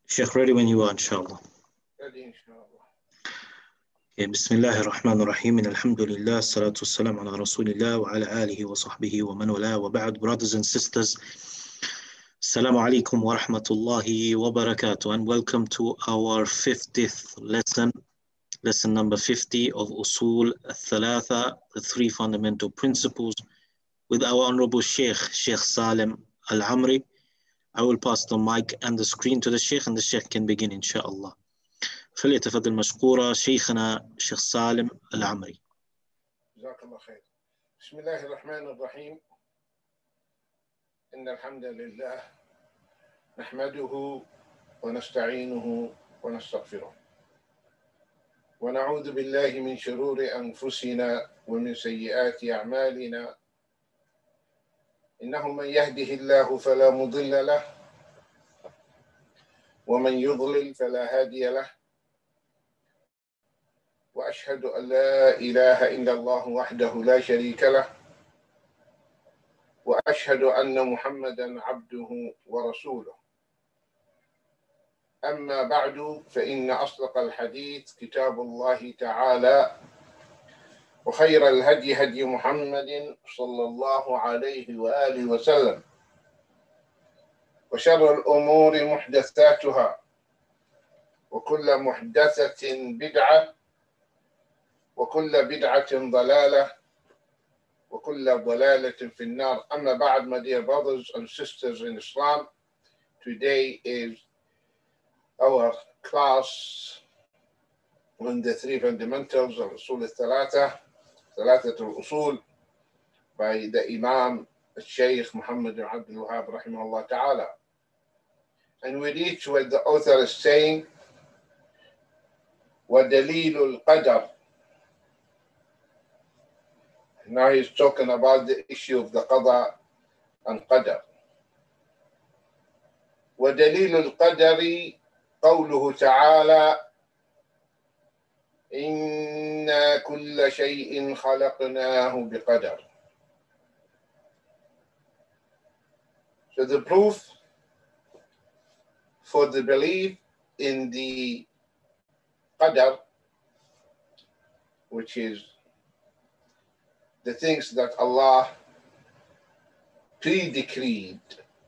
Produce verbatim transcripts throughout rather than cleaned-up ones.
Sheikh, ready when you are, inshallah. Ready, inshallah. Okay, Bismillah ar-Rahman ar-Rahim. Alhamdulillah, salatu wassalam ala Rasulillah wa ala alihi wa sahbihi wa man wala wa ba'd. Brothers and sisters, Assalamu alaikum wa rahmatullahi wa barakatuh, and welcome to our fiftieth lesson, lesson number fifty of Usul al-Thalatha, the three fundamental principles, with our honorable Sheikh, Sheikh Salim Al-Amri. I will pass the mic and the screen to the Sheikh, and the Sheikh can begin, inshallah. فليتفضل مشكورا شيخنا شيخ سالم العمري. جزاك الله خير. بسم الله الرحمن الرحيم. إن الحمد لله نحمده ونستعينه ونستغفره ونعوذ بالله من شرور أنفسنا ومن سيئات أعمالنا. إنه من يهده الله فلا مضل له ومن يضلل فلا هادي له. وأشهد أن لا إله إلا الله وحده لا شريك له وأشهد أن محمدًا عبده ورسوله. أما بعد، فإن أصدق الحديث كتاب الله تعالى، وخير الهدي هدي محمد صلى الله عليه وآله وسلم، وشر الأمور محدثاتها، وكل محدثة بدعة، وكل بدعة ضلالة، وكل ضلالة في النار. أما بعد, my dear brothers and sisters in Islam, today is our class on the three fundamentals of Usul al-Thalatha, Thalathat al-Usul, by the Imam Shaykh Muhammad bin Abdul Wahhab rahimahullah ta'ala. And we reach what the author is saying, وَدَلِيلُ الْقَدَرِ. Now he's talking about the issue of the qada and qadar. وَدَلِيلُ الْقَدَرِ قَوْلُهُ تَعَالَى إِنَّا كُلَّ شَيْءٍ خَلَقْنَاهُ بِقَدَرٍ. So the proof for the belief in the qadar, which is the things that Allah pre-decreed,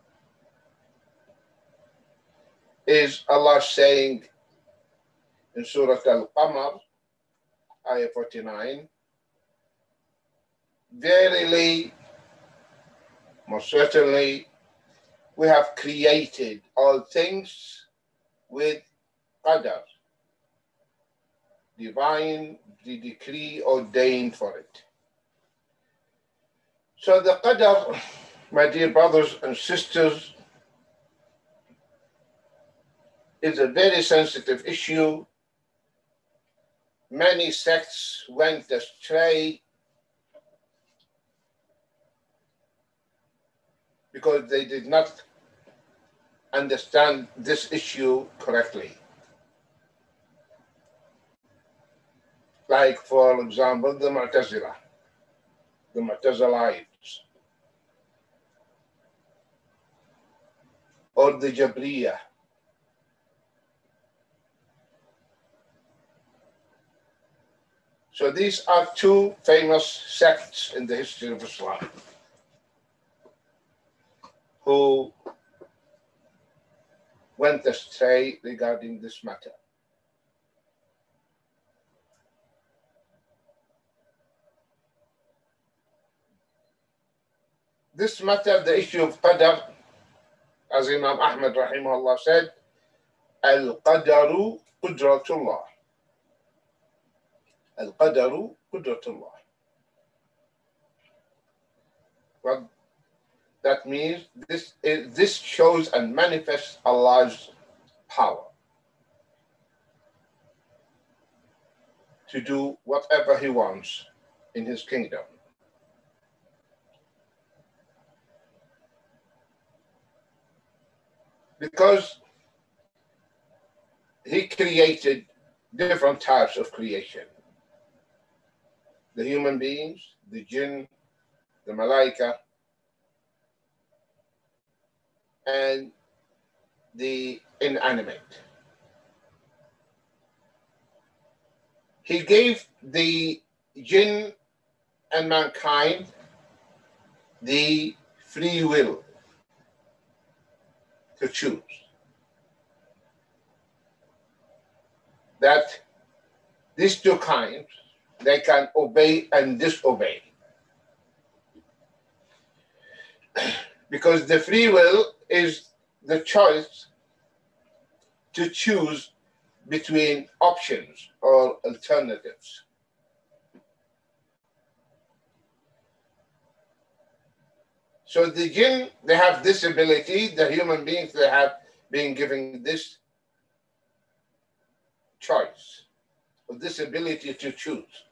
is Allah saying in Surah Al-Qamar, ayah forty-nine, verily, most certainly, we have created all things with qadar, divine, the decree ordained for it. So the qadar, my dear brothers and sisters, is a very sensitive issue. Many sects went astray because they did not understand this issue correctly. Like, for example, the Mu'tazila, the Mu'tazilites, or the Jabriya. So these are two famous sects in the history of Islam who went astray regarding this matter. This matter, the issue of qadar, as Imam Ahmad rahimahullah said, Al-Qadaru Qudratullah. Al-Qadaru Qudratullah. Well, that means this, is, this shows and manifests Allah's power to do whatever He wants in His kingdom. Because He created different types of creation. The human beings, the jinn, the malaika, and the inanimate. He gave the jinn and mankind the free will to choose. That these two kinds, they can obey and disobey. Because the free will is the choice to choose between options or alternatives. So the jinn, they have this ability, the human beings, they have been given this choice, or this ability to choose.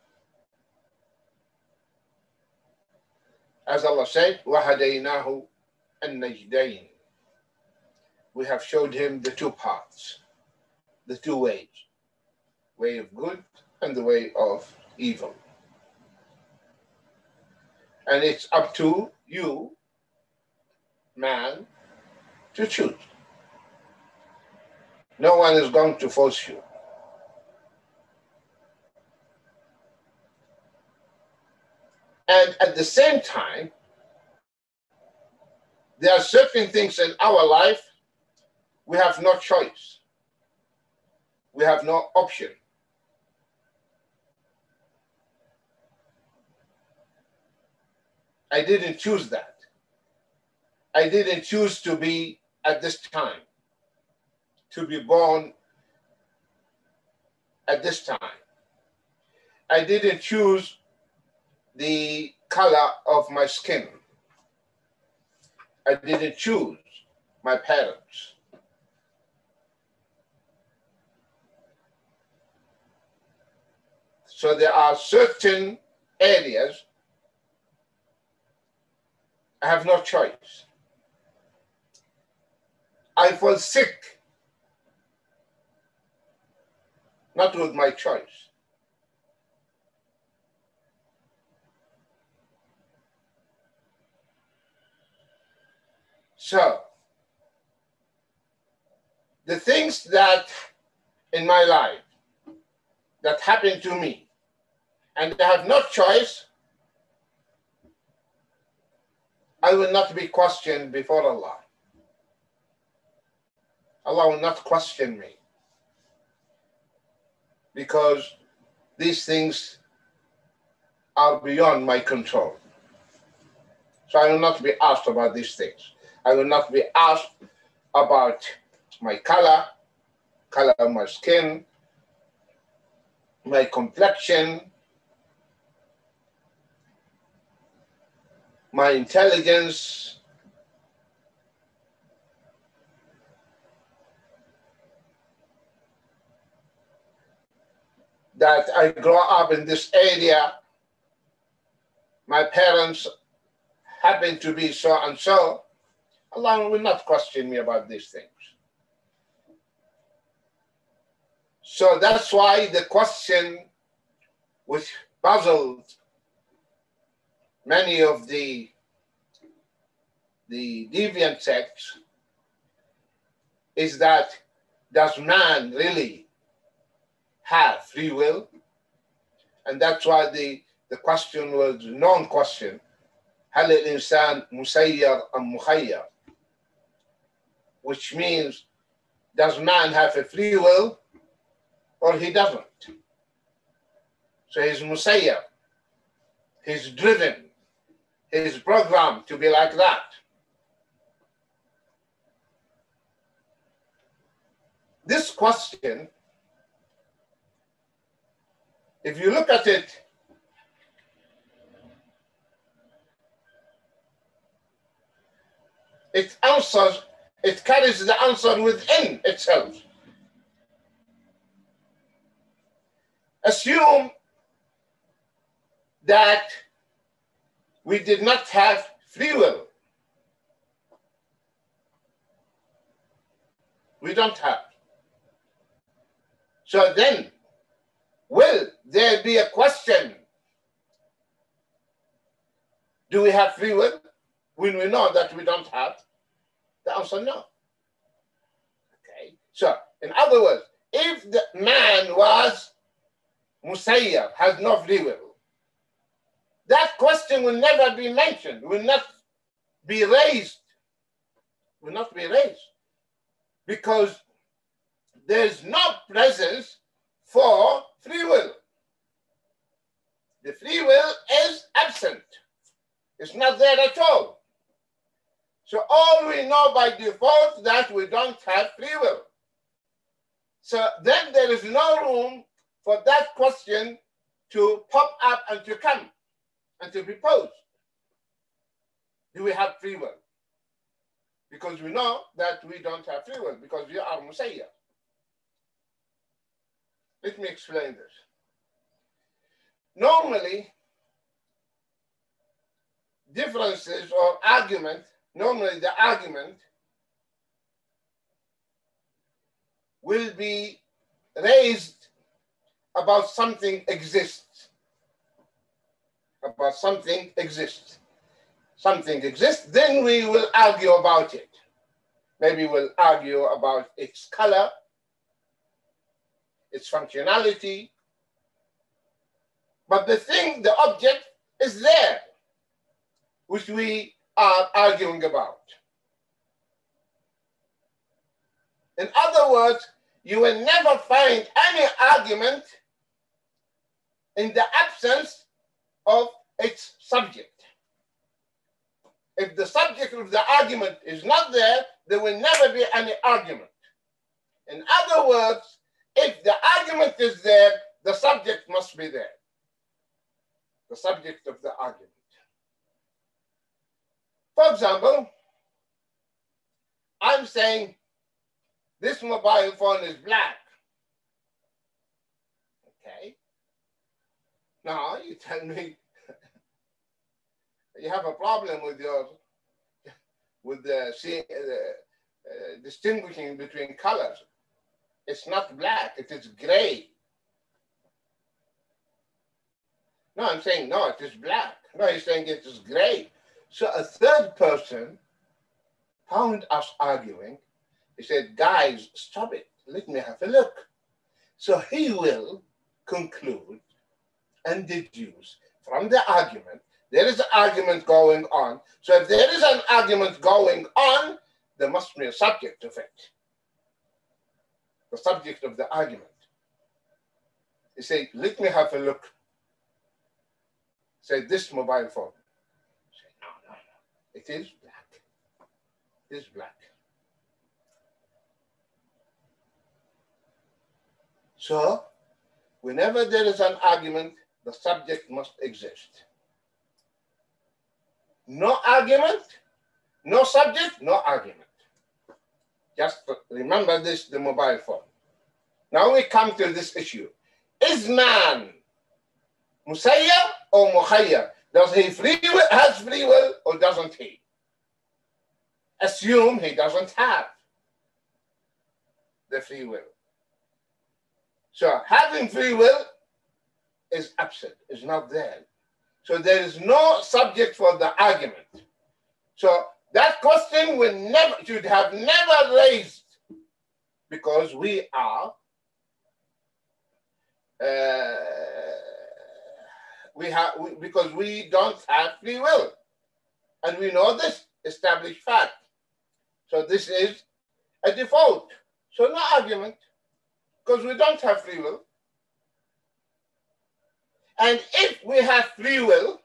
As Allah said, وَهَدَيْنَاهُ النَّجْدَيْنِ. We have showed him the two paths, the two ways, way of good and the way of evil. And it's up to you, man, to choose. No one is going to force you. And at the same time, there are certain things in our life we have no choice. We have no option. I didn't choose that. I didn't choose to be at this time, to be born at this time. I didn't choose the color of my skin. I didn't choose my parents. So there are certain areas I have no choice. I fall sick, not with my choice. So, the things that in my life that happen to me, and I have no choice, I will not be questioned before Allah. Allah will not question me, because these things are beyond my control. So I will not be asked about these things. I will not be asked about my color, color of my skin, my complexion, my intelligence, that I grow up in this area, my parents happen to be so and so. Allah will not question me about these things. So that's why the question which puzzled many of the, the deviant sects is that, does man really have free will? And that's why the, the question was a known question. هل الإنسان مسير أم مخير? Which means, does man have a free will or he doesn't? So he's musayyar, he's driven, he's programmed to be like that. This question, if you look at it, it answers, it carries the answer within itself. Assume that we did not have free will. We don't have. So then, will there be a question? Do we have free will when we know that we don't have? The answer, no. So, in other words, if the man was musayyar, has no free will, that question will never be mentioned, will not be raised, will not be raised, because there's no presence for free will. The free will is absent. It's not there at all. So all we know by default that we don't have free will. So then there is no room for that question to pop up and to come and to be posed. Do we have free will? Because we know that we don't have free will because we are musayyar. Let me explain this. Normally, differences or argument, normally the argument will be raised about something exists. About something exists. Something exists, then we will argue about it. Maybe we'll argue about its color, its functionality. But the thing, the object is there, which we are arguing about. In other words, you will never find any argument in the absence of its subject. If the subject of the argument is not there, there will never be any argument. In other words, if the argument is there, the subject must be there. The subject of the argument. For example, I'm saying this mobile phone is black. Okay. Now you tell me you have a problem with your with the see, uh, uh, distinguishing between colors. It's not black, it is gray. No, I'm saying, no, it is black. No, he's saying it is gray. So a third person found us arguing. He said, guys, stop it. Let me have a look. So he will conclude and deduce from the argument. There is an argument going on. So if there is an argument going on, there must be a subject of it. The subject of the argument. He said, let me have a look. Say, this mobile phone. Say, no, no, no. It is black. It is black. So, whenever there is an argument, the subject must exist. No argument, no subject, no argument. Just remember this, the mobile phone. Now we come to this issue. Is man musayyar or mukhayyar? Does he free will, has free will or doesn't he? Assume he doesn't have the free will. So having free will is absent, is not there. So there is no subject for the argument. So that question will never, should have never raised because we are uh, we have we, because we don't have free will, and we know this established fact. So this is a default. So no argument because we don't have free will. And if we have free will,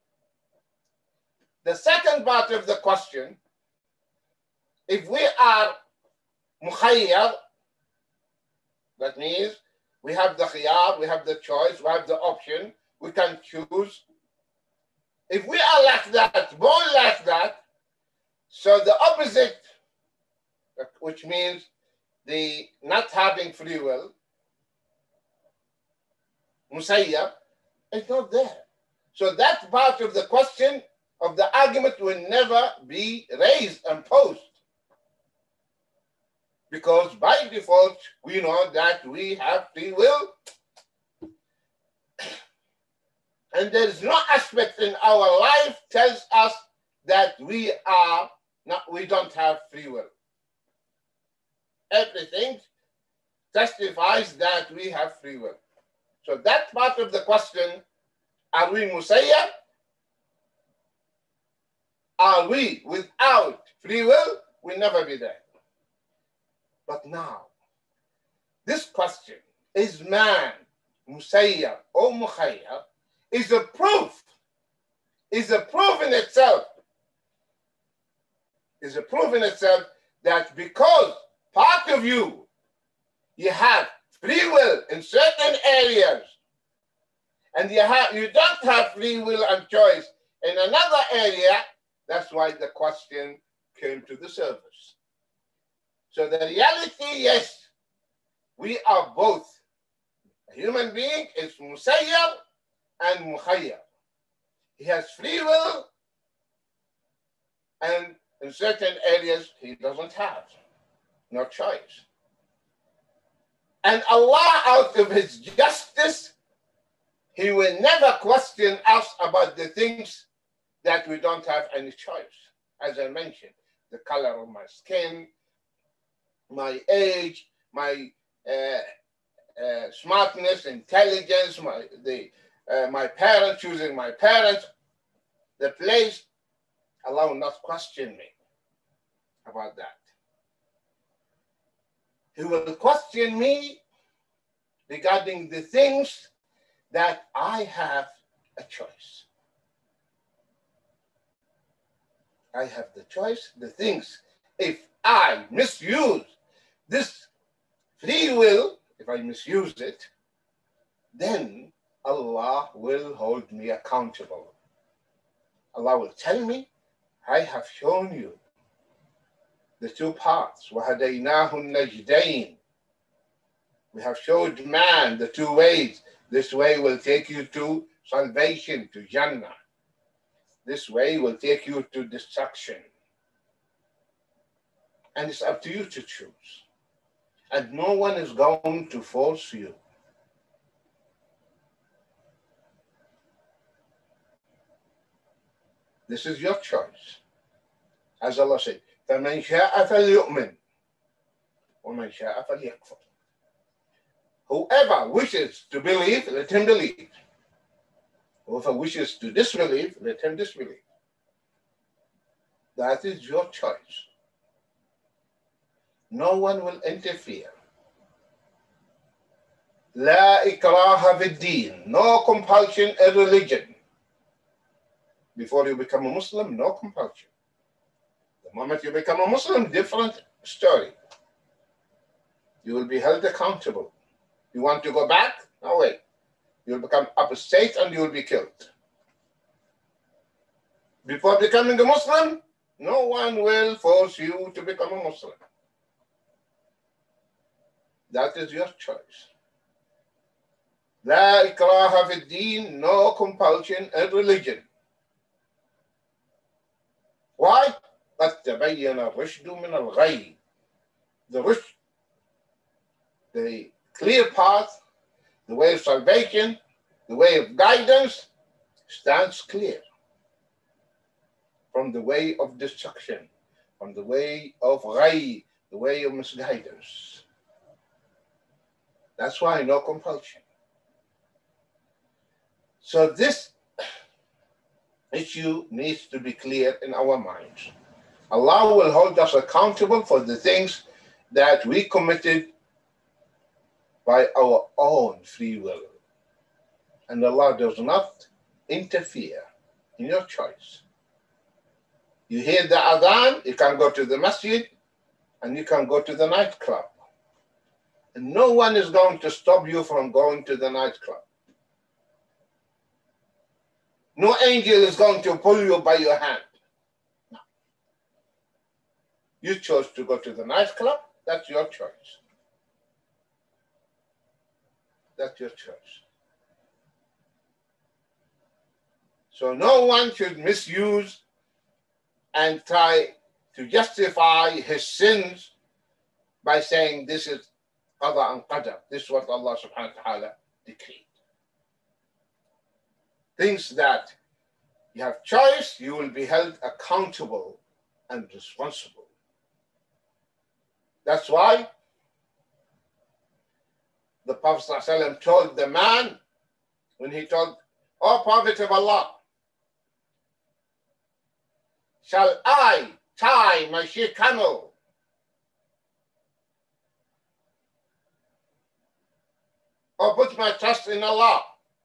the second part of the question, if we are mukhayyar, that means we have the khiyar, we have the choice, we have the option, we can choose. If we are like that, born like that, so the opposite, which means the not having free will, musayyar, is not there. So that part of the question of the argument will never be raised and posed. Because by default, we know that we have free will. And there is no aspect in our life tells us that we are not, we don't have free will. Everything testifies that we have free will. So that part of the question, are we musayyar? Are we without free will? We'll never be there. But now, this question, is man musayyar or mukhayyar, is a proof, is a proof in itself, is a proof in itself that because part of you, you have free will in certain areas, and you have you don't have free will and choice in another area, that's why the question came to the surface. So the reality, yes, we are both. A human being is musayyar and mukhayyar. He has free will, and in certain areas he doesn't have, no choice. And Allah, out of His justice, He will never question us about the things that we don't have any choice. As I mentioned, the color of my skin, my age, my uh, uh, smartness, intelligence, my, the, uh, my parents, choosing my parents, the place. Allah will not question me about that. He will question me regarding the things that I have a choice. I have the choice, the things. If I misuse this free will, if I misuse it, then Allah will hold me accountable. Allah will tell me, I have shown you the two paths. وَهَدَيْنَاهُ النَّجْدَيْنِ. We have showed man the two ways. This way will take you to salvation, to Jannah. This way will take you to destruction. And it's up to you to choose. And no one is going to force you. This is your choice. As Allah said, فَمَنْ شَاءَ فَلْيُؤْمِنْ وَمَنْ شَاءَ فَلْيَكْفُرْ. Whoever wishes to believe, let him believe. Whoever wishes to disbelieve, let him disbelieve. That is your choice. No one will interfere. لا إكراه في الدين. No compulsion in religion. Before you become a Muslim, no compulsion. The moment you become a Muslim, different story. You will be held accountable. You want to go back? No way. You'll become apostate and you will be killed. Before becoming a Muslim, no one will force you to become a Muslim. That is your choice. لا إكراه في الدين, no compulsion in religion. Why? قد تبين الرشد من الغي. The rushd, the clear path, the way of salvation, the way of guidance stands clear from the way of destruction, from the way of ghay, the way of misguidance. That's why no compulsion. So this issue needs to be clear in our minds. Allah will hold us accountable for the things that we committed by our own free will. And Allah does not interfere in your choice. You hear the adhan, you can go to the masjid and you can go to the nightclub. And no one is going to stop you from going to the nightclub. No angel is going to pull you by your hand. No. You chose to go to the nightclub, that's your choice. That's your choice. So no one should misuse and try to justify his sins by saying this is qada and qadar. This is what Allah subhanahu wa ta'ala decreed. Things that you have choice, you will be held accountable and responsible. That's why Prophet ﷺ told the man, when he told, "O Prophet of Allah, shall I tie my she camel or put my trust in Allah?"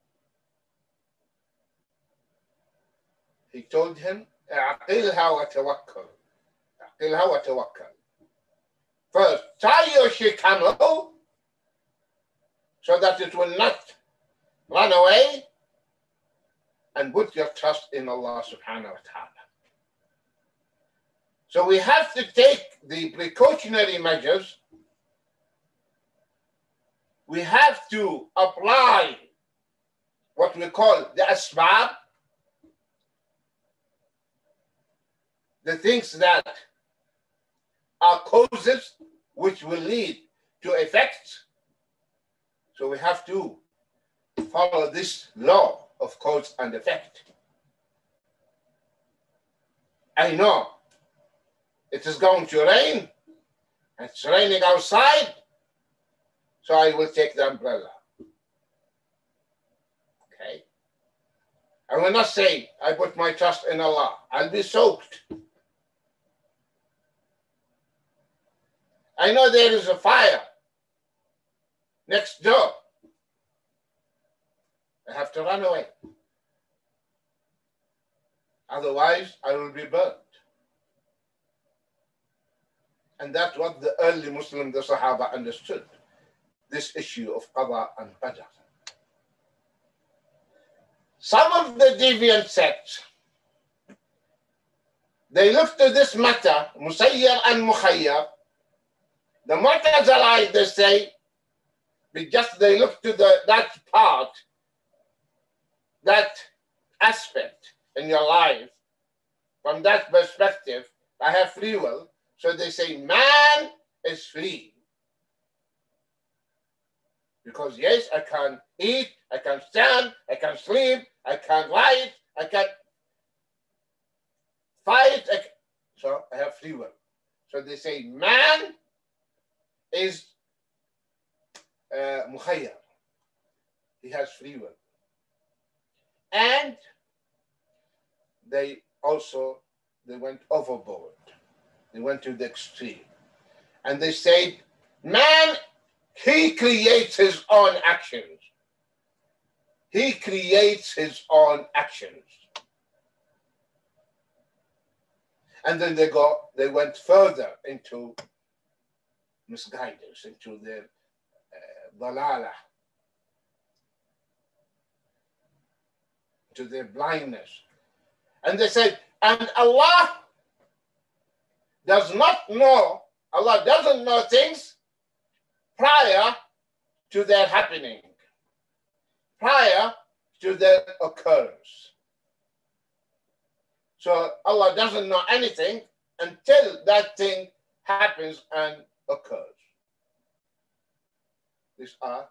He told him, "Aqilha wa tawakkal." Aqilha wa tawakkal. First, tie your she camel so that it will not run away, and put your trust in Allah subhanahu wa ta'ala. So we have to take the precautionary measures. We have to apply what we call the asbab, the things that are causes which will lead to effects. So we have to follow this law of cause and effect. I know it is going to rain. It's raining outside, so I will take the umbrella. Okay? I will not say, I put my trust in Allah. I'll be soaked. I know there is a fire next door. I have to run away. Otherwise, I will be burnt. And that's what the early Muslim, the Sahaba, understood. This issue of qada and qadar. Some of the deviant sects, they look to this matter, Musayyar and Mukhayyar. The Mu'tazilite, they say, just they look to the, that part, that aspect in your life, from that perspective, I have free will. So they say man is free. Because yes, I can eat, I can stand, I can sleep, I can write, I can fight. I can... So I have free will. So they say man is uh, mukhayyar. He has free will. And they also, they went overboard. They went to the extreme. And they said, man, he creates his own actions. He creates his own actions. And then they go, they went further into misguidance, into their uh, dalala, to their blindness. And they said, and Allah does not know, Allah doesn't know things prior to their happening, prior to their occurrence. So Allah doesn't know anything until that thing happens and occurs. These are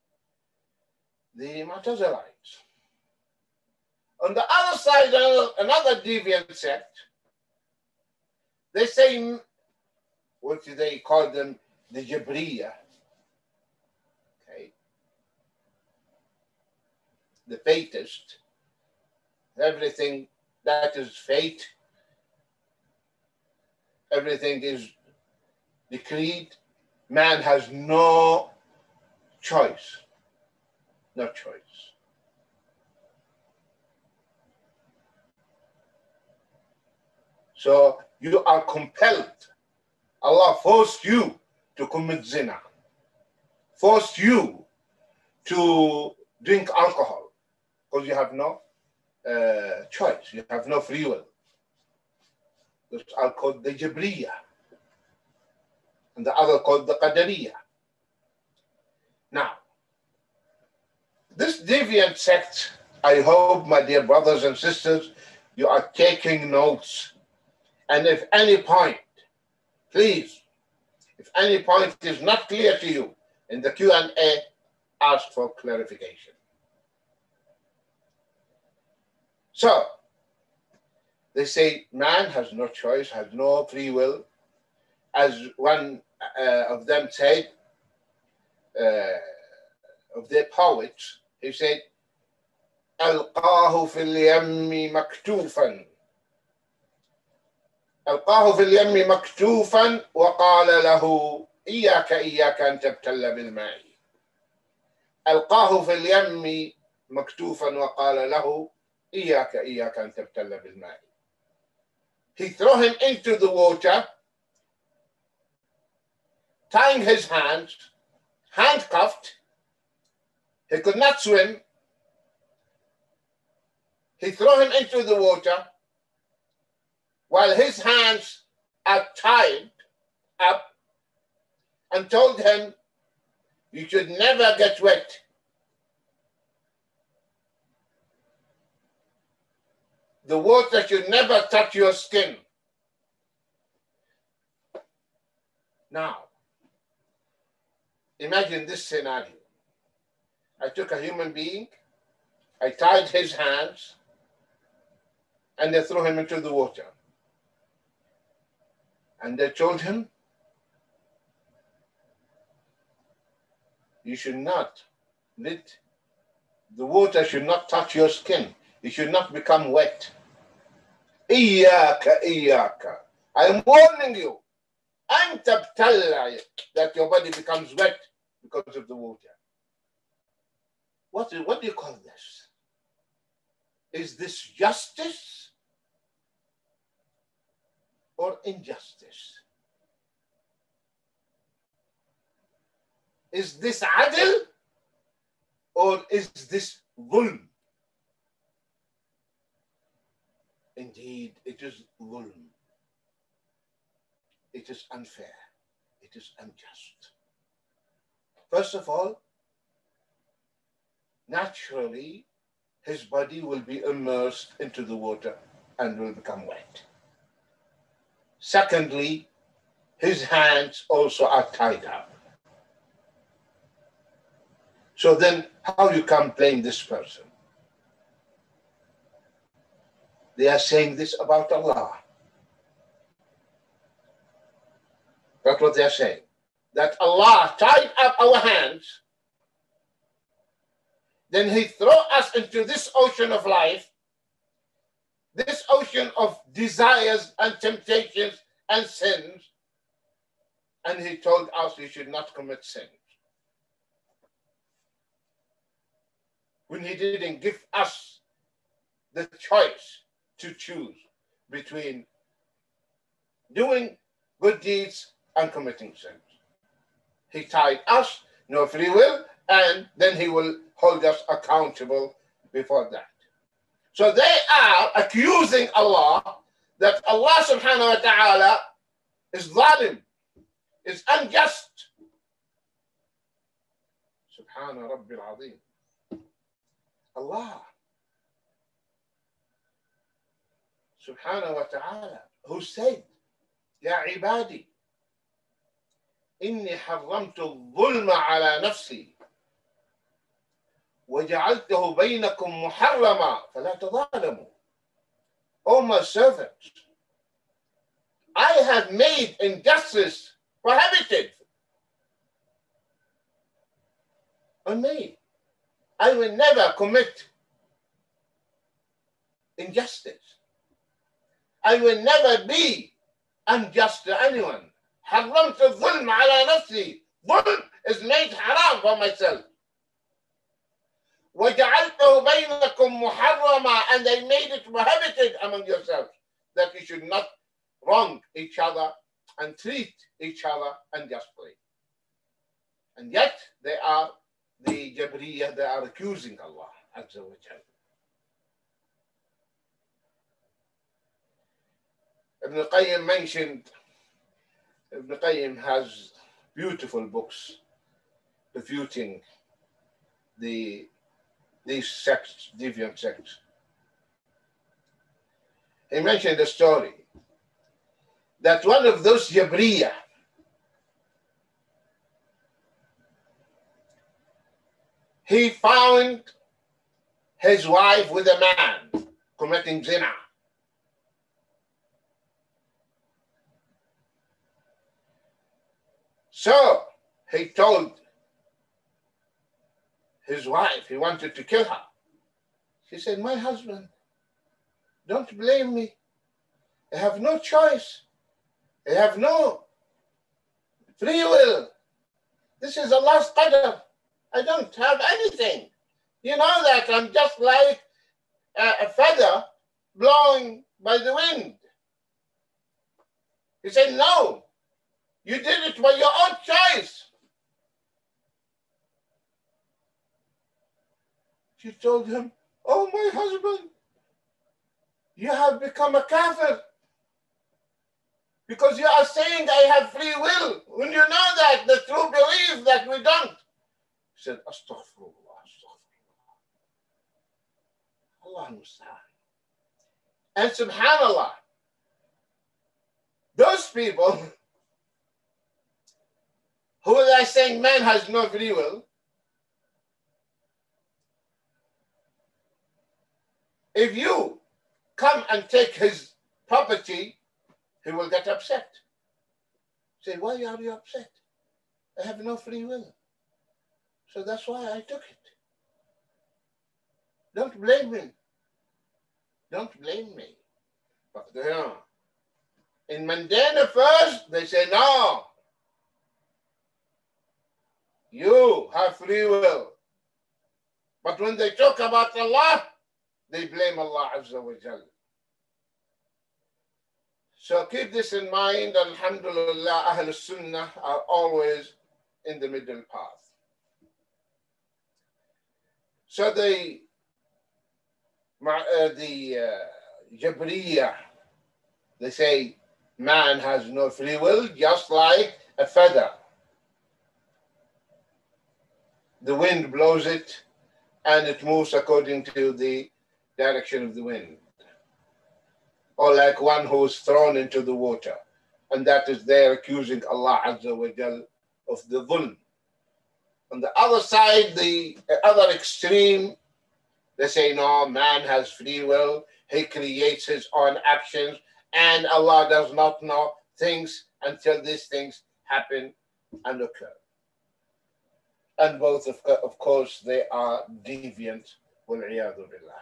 the Mu'tazilites. On the other side, another deviant sect, they say, what do they call them? The Jabriya. Okay. The fatist. Everything that is fate, everything is decreed. Man has no choice. No choice. So you are compelled. Allah forced you to commit zina, forced you to drink alcohol, because you have no uh, choice, you have no free will. Those are called the Jabriya, and the other called the Qadariya. Now, this deviant sect, I hope, my dear brothers and sisters, you are taking notes. And if any point, please, if any point is not clear to you in the Q and A, ask for clarification. So, they say man has no choice, has no free will. As one uh, of them said, uh, of the poets, he said, ألقاه في اليم مكتوفا ألقاه في اليم مكتوفا وقال له إياك إياك أن تبتل بالماء. ألقاه في اليم مكتوفا وقال له إياك إياك أن تبتل بالماء. He threw him into the water, tying his hands, handcuffed. He could not swim. He threw him into the water while his hands are tied up and told him, you should never get wet. The water should never touch your skin. Now, imagine this scenario. I took a human being, I tied his hands, and they threw him into the water. And they told him, you should not let, the water should not touch your skin. You should not become wet. Iyaka, iyaka. I am warning you. Antabtalla, that your body becomes wet because of the water. What, what do you call this? Is this justice or injustice? Is this adl or is this dhulm? Indeed, it is dhulm. It is unfair. It is unjust. First of all, naturally, his body will be immersed into the water and will become wet. Secondly, his hands also are tied up. So then, how you can blame this person? They are saying this about Allah. That's what they are saying. That Allah tied up our hands, then He threw us into this ocean of life, this ocean of desires and temptations and sins, and He told us we should not commit sins. When He didn't give us the choice to choose between doing good deeds and committing sins. He tied us, no free will, and then He will hold us accountable before that. So they are accusing Allah that Allah subhanahu wa ta'ala is zalim, is unjust. Subhana Rabbil Azim. Allah subhanahu wa ta'ala, who said, Ya ibadi, inni harramtu dhulma ala nafsi وجعلته بينكم محرما فلا تظالموا. O my servants, I have made injustice prohibited on me. I will never commit injustice. I will never be unjust to anyone. حرمت الظلم على نفسي. Dhulm is made haram for myself. وَجَعَلْتَهُ بَيْنَكُمْ مُحَرَّمًا, and they made it prohibited among yourselves, that you should not wrong each other and treat each other unjustly. And yet they are the Jabriyah, they are accusing Allah Azza wa Jal. Ibn Qayyim mentioned, Ibn Qayyim has beautiful books refuting the these sects, deviant sects. He mentioned a story that one of those Jabriyah he found his wife with a man committing zina. So he told his wife. He wanted to kill her. She said, my husband, don't blame me. I have no choice. I have no free will. This is Allah's qadr. I don't have anything. You know that I'm just like a, a feather blowing by the wind. He said, no, you did it by your own choice. She told him, oh, my husband, you have become a kafir because you are saying I have free will when you know that the true belief that we don't. He said, astaghfirullah, astaghfirullah. Allah musta'an. And subhanallah, those people who are saying man has no free will, if you come and take his property, he will get upset. Say, why are you upset? I have no free will. So that's why I took it. Don't blame me. Don't blame me. But you know, in mundane affairs, they say, no. You have free will. But when they talk about Allah, they blame Allah Azza wa Jal. So keep this in mind. Alhamdulillah, Ahl Sunnah are always in the middle path. So the, uh, the uh, Jabriyah, they say man has no free will, just like a feather. The wind blows it and it moves according to the direction of the wind. Or like one who is thrown into the water. And that is there accusing Allah Azza wa Jal of the dhulm. On the other side, the other extreme, they say, no, man has free will. He creates his own actions. And Allah does not know things until these things happen and occur. And both, of, of course, they are deviant. Wal-'iyadhu billah.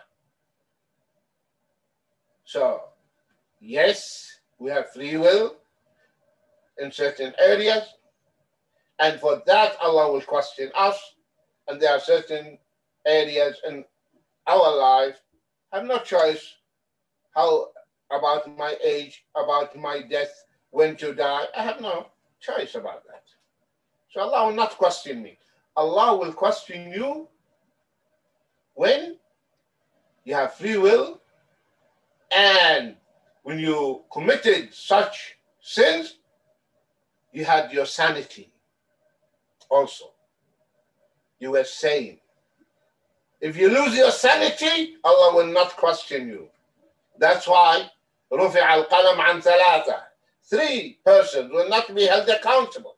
So, yes, we have free will in certain areas, and for that Allah will question us, and there are certain areas in our life I have no choice how about my age, about my death, when to die. I have no choice about that. So Allah will not question me. Allah will question you when you have free will, and when you committed such sins, you had your sanity also. You were sane. If you lose your sanity, Allah will not question you. That's why رُفِعَ الْقَلَمْ عَنْ ثَلَاثَةٍ. Three persons will not be held accountable.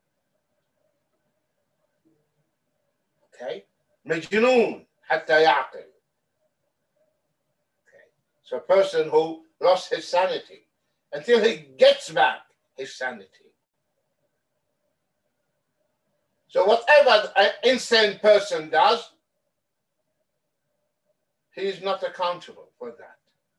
Okay? مجنون حتى يعقل. Okay. So a person who lost his sanity until he gets back his sanity. So whatever an insane person does, he is not accountable for that.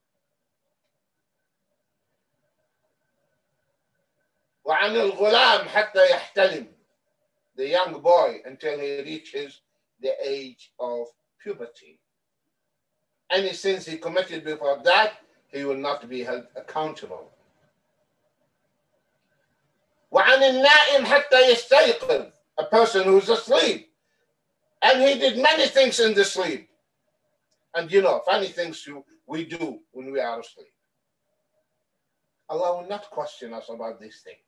وعن الغلام حتى يحتلم. The young boy until he reaches the age of puberty. Any sins he committed before that, he will not be held accountable. وعن النائم حتى يستيقظ. A person who's asleep. And he did many things in the sleep. And you know, funny things we do when we are asleep. Allah will not question us about these things.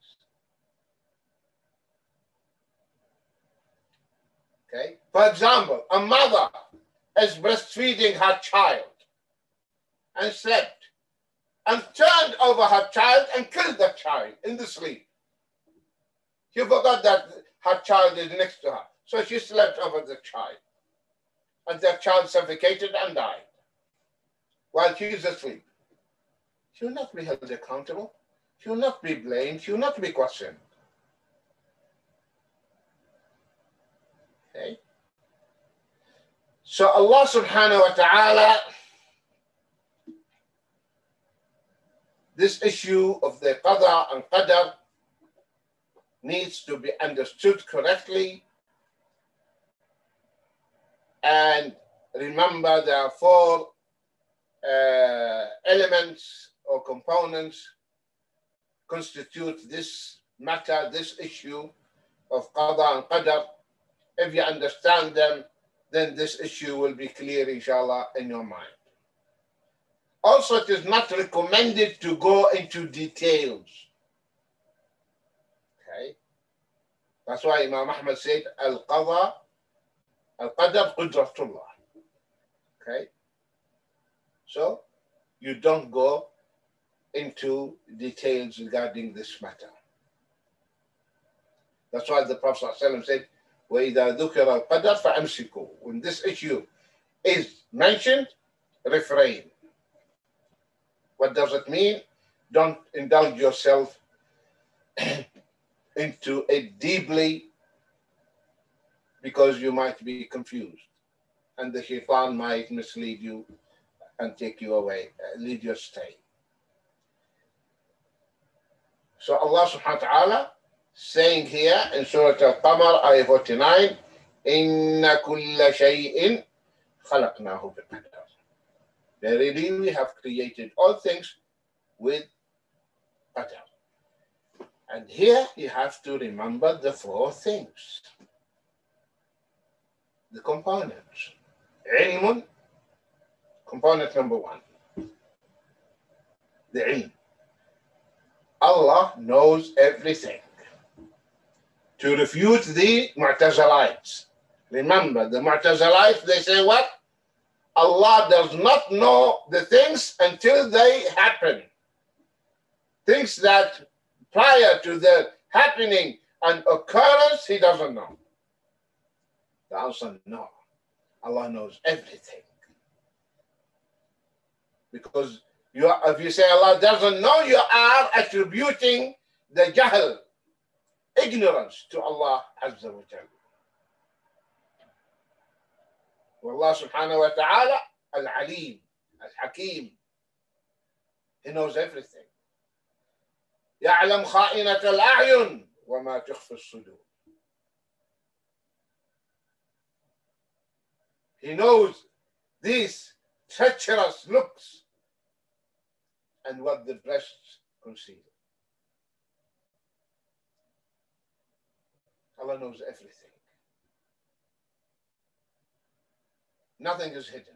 Okay? For example, a mother is breastfeeding her child and slept and turned over her child and killed the child in the sleep. She forgot that her child is next to her. So she slept over the child. And the child suffocated and died while she is asleep. She will not be held accountable. She will not be blamed. She will not be questioned. Okay? So Allah subhanahu wa ta'ala, this issue of the qada and qadar needs to be understood correctly. And remember, there are four uh, elements or components constitute this matter, this issue of qada and qadar. If you understand them, then this issue will be clear, inshallah, in your mind. Also, it is not recommended to go into details. Okay? That's why Imam Ahmad said, Al-Qadha, Al-Qadar Qudratullah. Okay? So, you don't go into details regarding this matter. That's why the Prophet ﷺ said, وَإِذَا ذُكِرَ الْقَدَرْ فَأَمْسِكُوا. When this issue is mentioned, refrain. What does it mean? Don't indulge yourself into it deeply, because you might be confused and the shaitan might mislead you and take you away, lead you astray. So Allah subhanahu wa ta'ala saying here in Surah Al-Qamar, ayah forty-nine, إِنَّ كُلَّ شَيْءٍ خَلَقْنَاهُ بِقَدَرٍ. Verily, we have created all things with qadar. And here you have to remember the four things, the components. Ilmun, component number one, the ilm. Allah knows everything. To refute the Mu'tazilites. Remember, the Mu'tazilites, they say what? Allah does not know the things until they happen. Things that prior to the happening and occurrence, He doesn't know. The answer, no. Allah knows everything. Because you are, if you say Allah doesn't know, you are attributing the jahl, ignorance, to Allah Azza wa Jalla. Allah subhanahu wa ta'ala, al-alim, al-hakim. He knows everything. يعلم خائنة الأعين وما تخفي الصدور. He knows these treacherous looks and what the breasts conceal. Allah knows everything. Nothing is hidden.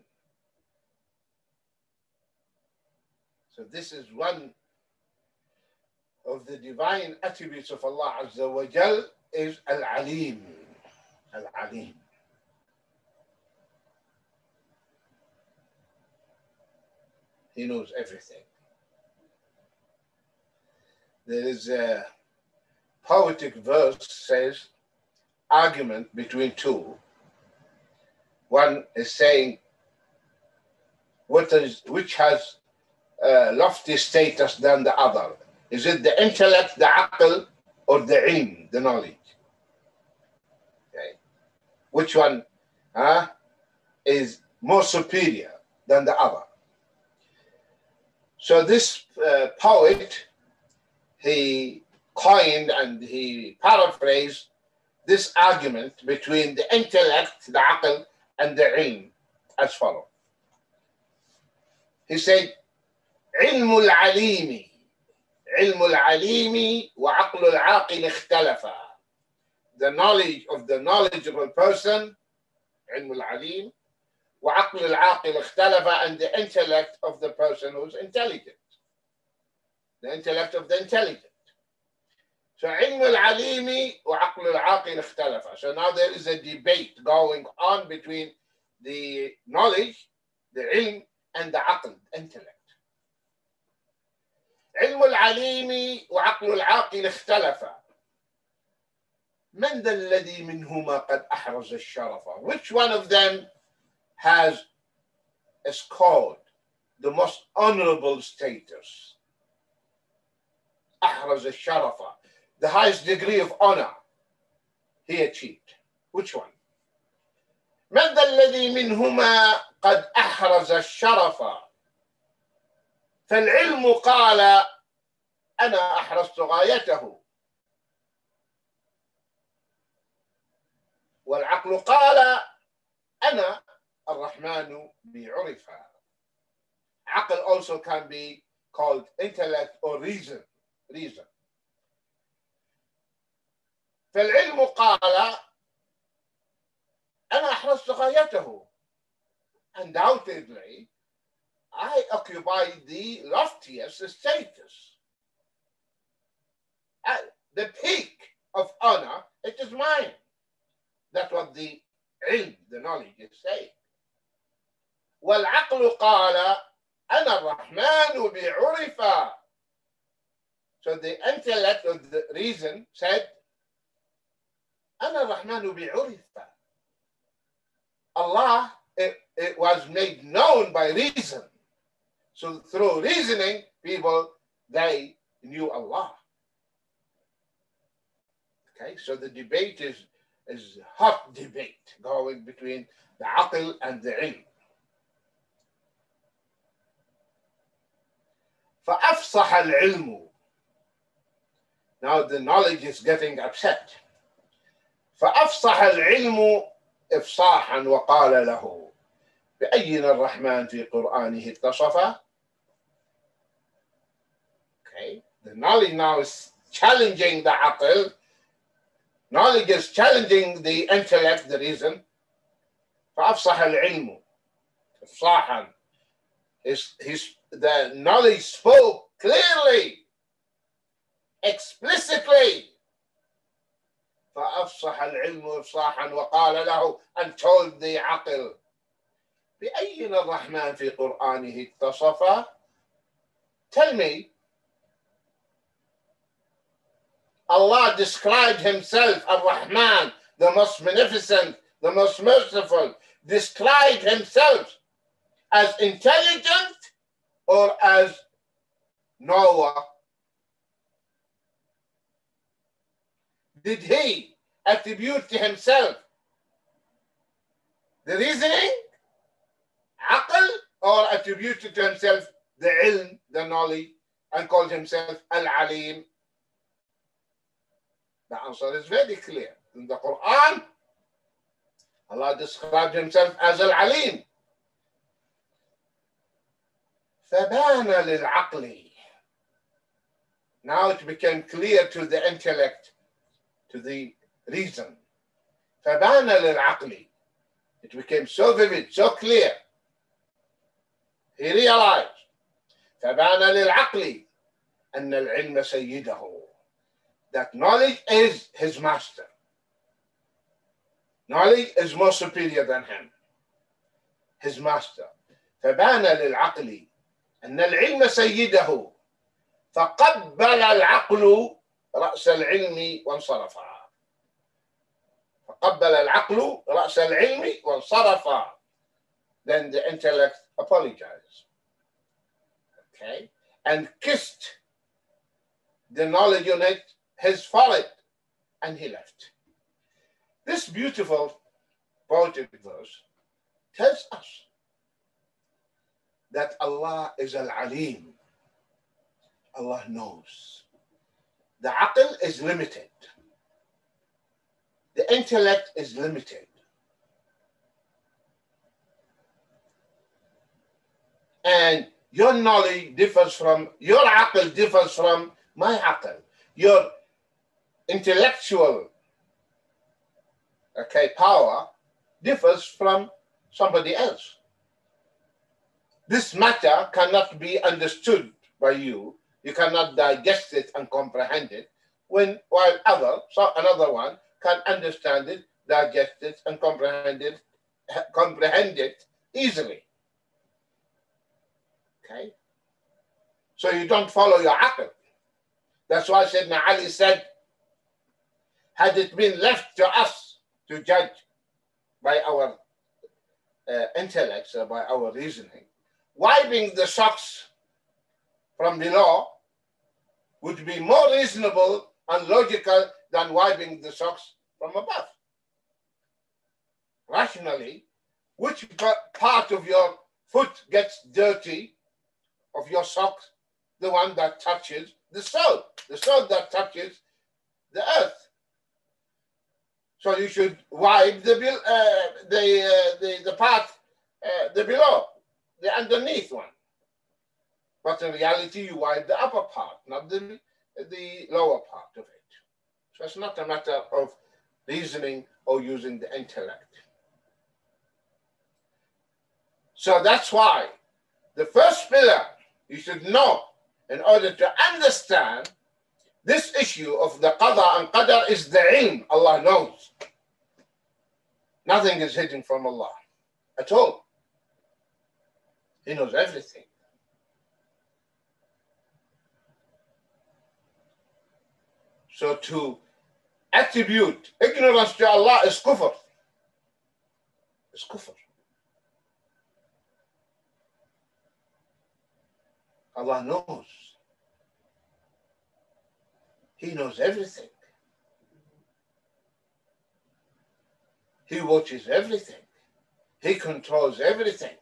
So this is one of the divine attributes of Allah Azza wa Jal, is Al-Alim. Al-Alim. He knows everything. There is a poetic verse says, argument between two. One is saying, what is, which has a lofty status than the other? Is it the intellect, the aql, or the ilm, the knowledge? Okay. Which one uh, is more superior than the other? So this uh, poet, he coined and he paraphrased this argument between the intellect, the aql, and the ilm as follows. He said, علم العليم علم العليم وعقل العاقل اختلفا. The knowledge of the knowledgeable person, علم العليم, وعقل العاقل اختلفا, and the intellect of the person who's intelligent. The intellect of the intelligent. So علم العليم وعقل العاقل اختلفا. So now there is a debate going on between the knowledge, the ilm, and the aql, intellect. علم العليم وعقل العاقل اختلفا. من ذا الذي منهما قد أحرز الشرف? Which one of them has scored the most honorable status? أحرز الشرف, the highest degree of honor he achieved. Which one? من ذا الذي منهما قد أحرز الشرف؟ فالعلم قال أنا أحرزت غايته، والعقل قال أنا الرحمن بعرف. عقل also can be called intellect or reason. reason. فالعلم قال أنا أحرزت غايته. Undoubtedly, I occupy the loftiest status. At the peak of honor, it is mine. That's what the ilm, the knowledge, is saying. والعقل قال أنا الرحمن بعرف. So the intellect of the reason said, أنا الرحمن بعرف. Allah, it, it was made known by reason. So through reasoning, people, they knew Allah. Okay, so the debate is, is hot debate going between the aql and the ilm. فأفصح العلم. Now the knowledge is getting upset. فأفصح العلم إفصاحا وقال له بأين الرحمن في قرآنه اتصف. Okay, the knowledge now is challenging the aql. Knowledge is challenging the intellect, the reason. فأفصح العلم إفصاحا. His, his, the knowledge spoke clearly, explicitly. فأفصح العلم إفصاحا وقال له, and told the عقل بأين الرحمن في قرآنه اتصف. Tell me, Allah described himself, Ar-Rahman, the most beneficent, the most merciful, described himself as intelligent or as Noah? Did he attribute to himself the reasoning, aql, or attributed to himself the ilm, the knowledge, and called himself Al-Alim? The answer is very clear. In the Quran, Allah described himself as Al-Alim. فبان للعقل. Now it became clear to the intellect, to the reason. فبان للعقل. It became so vivid, so clear. He realized فبان للعقل أن العلم سيده. That knowledge is his master. Knowledge is more superior than him. His master. فبان للعقل أن العلم سيده فقبل العقل رأس العلم وانصرف. فقبل العقل رأس العلم وانصرف. Then the intellect apologized. Okay? And kissed the knowledge unit his forehead, and he left. This beautiful poetic verse tells us that Allah is Al-Alim. Allah knows. The aql is limited. The intellect is limited. And your knowledge differs from, your aql differs from my aql. Your intellectual, okay, power differs from somebody else. This matter cannot be understood by you. You cannot digest it and comprehend it, when while other, so another one can understand it, digest it, and comprehend it, comprehend it easily. Okay? So you don't follow your aql. That's why Sayyidina Ali said, had it been left to us to judge by our uh, intellects or by our reasoning, wiping the socks from below would be more reasonable and logical than wiping the socks from above. rationally, which part of your foot gets dirty of your socks? The one that touches the sole, the sole that touches the earth. So you should wipe the uh, the, uh, the the part uh, the below, the underneath one. But in reality, you wipe the upper part, not the the lower part of it. So it's not a matter of reasoning or using the intellect. So that's why the first pillar you should know in order to understand this issue of the qada and qadar is the ilm. Allah knows. Nothing is hidden from Allah at all. He knows everything. So to attribute ignorance to Allah is kufr. It's kufr. Allah knows. He knows everything. He watches everything. He controls everything.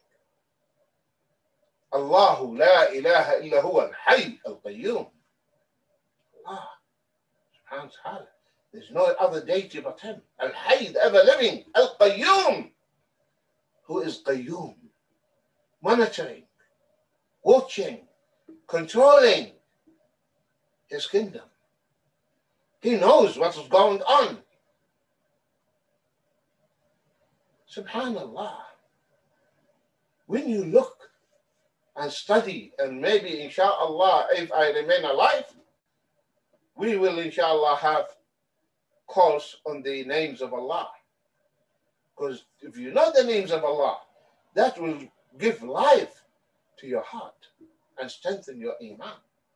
Allahu la ilaha illa huwa al-hayy al-qayyum. Allah subhanahu wa ta'ala. There's no other deity but him. Al-hayy, the ever-living, al-qayyum. Who is qayyum? Monitoring, watching, controlling his kingdom. He knows what is going on. Subhanallah. When you look and study, and maybe inshallah, if I remain alive, we will inshallah have course on the names of Allah. Because if you know the names of Allah, that will give life to your heart and strengthen your iman.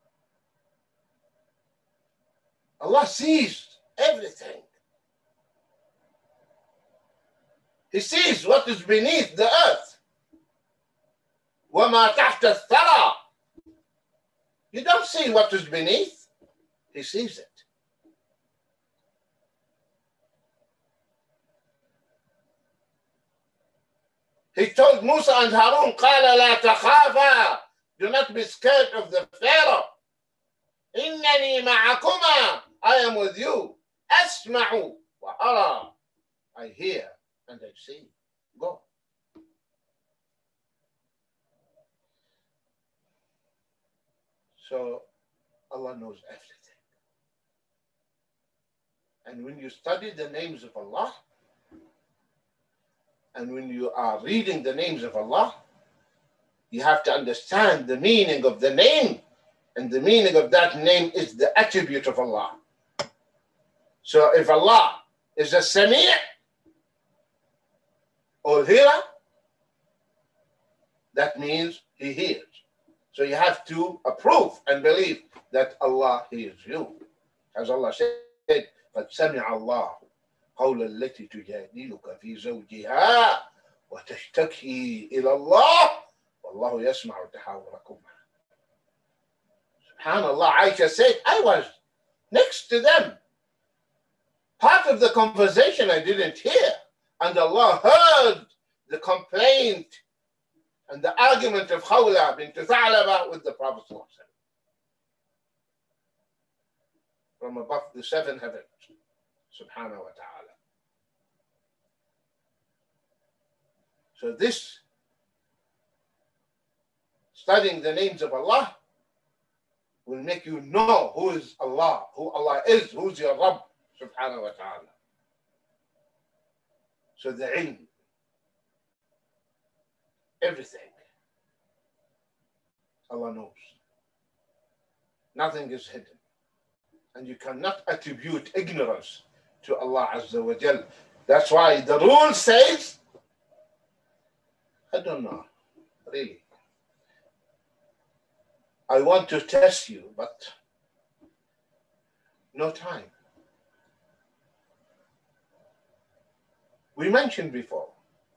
Allah sees everything. He sees what is beneath the earth. وَمَا تَحْتَ الثَّرَى. You don't see what is beneath. He sees it. He told Musa and Harun, قَالَ لَا تَخَافَا. Do not be scared of the Pharaoh. إِنَّنِي مَعَكُمَا. I am with you. أَسْمَعُ وَأَرَى. I hear and I see. Go. So Allah knows everything. And when you study the names of Allah, and when you are reading the names of Allah, you have to understand the meaning of the name. And the meaning of that name is the attribute of Allah. So if Allah is a Sami' or hearer, that means he hears. So you have to approve and believe that Allah hears you. As Allah said, قَدْ سَمِعَ اللَّهُ قَوْلَ الَّتِي تُجَادِلُكَ فِي زَوْجِهَا وَتَشْتَكِي إِلَى اللَّهِ وَاللَّهُ يَسْمَعُ تَحَاوُرَكُمَا. SubhanAllah, Aisha said, I was next to them. Part of the conversation I didn't hear. And Allah heard the complaint and the argument of Khawla bint Tha'laba with the Prophet from above the seven heavens, subhanahu wa ta'ala. So this, studying the names of Allah, will make you know who is Allah, who Allah is, who's your Rabb, subhanahu wa ta'ala. So the ilm, everything, Allah knows. Nothing is hidden. And you cannot attribute ignorance to Allah Azza wa Jal. That's why the rule says, I don't know, really. I want to test you, but no time. We mentioned before,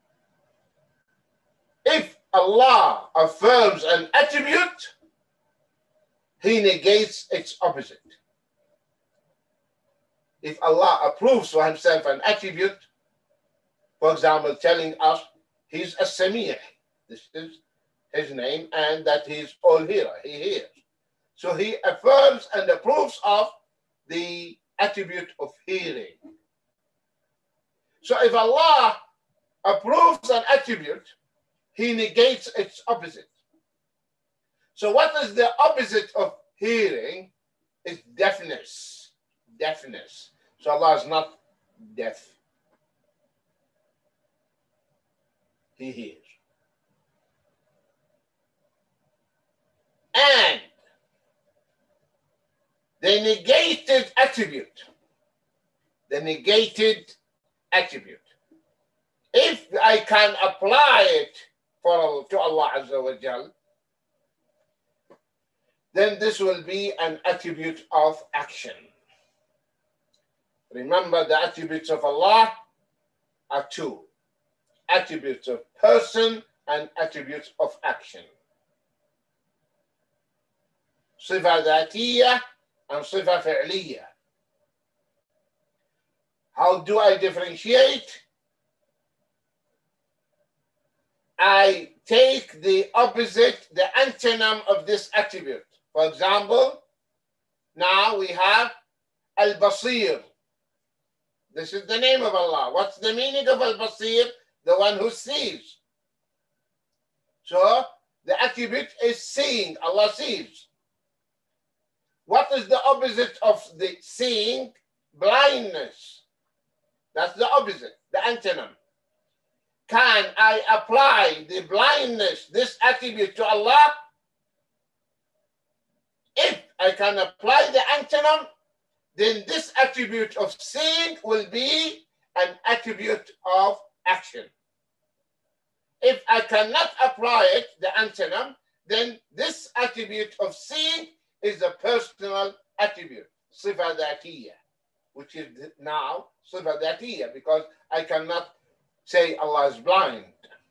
if Allah affirms an attribute, He negates its opposite. If Allah approves for Himself an attribute, For example, telling us he's a Sami'. This is his name, and that he's all hearer. He hears. So he affirms and approves of the attribute of hearing. So if Allah approves an attribute, he negates its opposite. So what is the opposite of hearing? Is deafness. Deafness. So Allah is not deaf. He hears. And the negated attribute, the negated attribute, if I can apply it for, to Allah Azza wa Jal, then this will be an attribute of action. Remember, the attributes of Allah are two: attributes of person and attributes of action. Sifa dhatiyya and sifa fi'liyya. How do I differentiate? I take the opposite, the antonym of this attribute. For example, now we have Al-Basir. This is the name of Allah. What's the meaning of Al-Basir? The one who sees. So the attribute is seeing. Allah sees. What is the opposite of the seeing? Blindness. That's the opposite, the antonym. Can I apply the blindness, this attribute, to Allah? If I can apply the antonym, then this attribute of seeing will be an attribute of action. If I cannot apply it, the antonym, then this attribute of seeing is a personal attribute, sifa dhatiyya, which is now sifa dhatiyya, because I cannot say Allah is blind.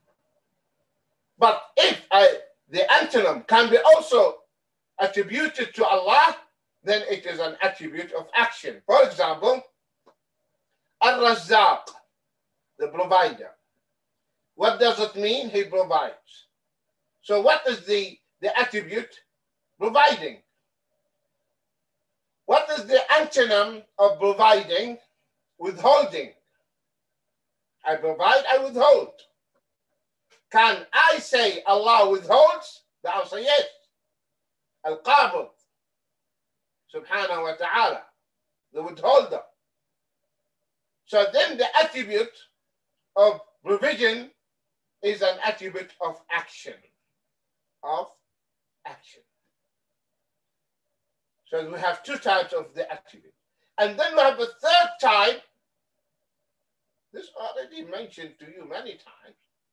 But if I, the antonym can be also attributed to Allah, then it is an attribute of action. For example, Ar-Razzaq, the provider. What does it mean? He provides. So what is the, the attribute? Providing. What is the antonym of providing? Withholding. I provide, I withhold. Can I say Allah withholds? The answer yes. Al-Qabid, subhanahu wa ta'ala, the withholder. So then the attribute of provision is an attribute of action. Of action. So we have two types of the attribute. And then we have a third type. This already mentioned to you many times.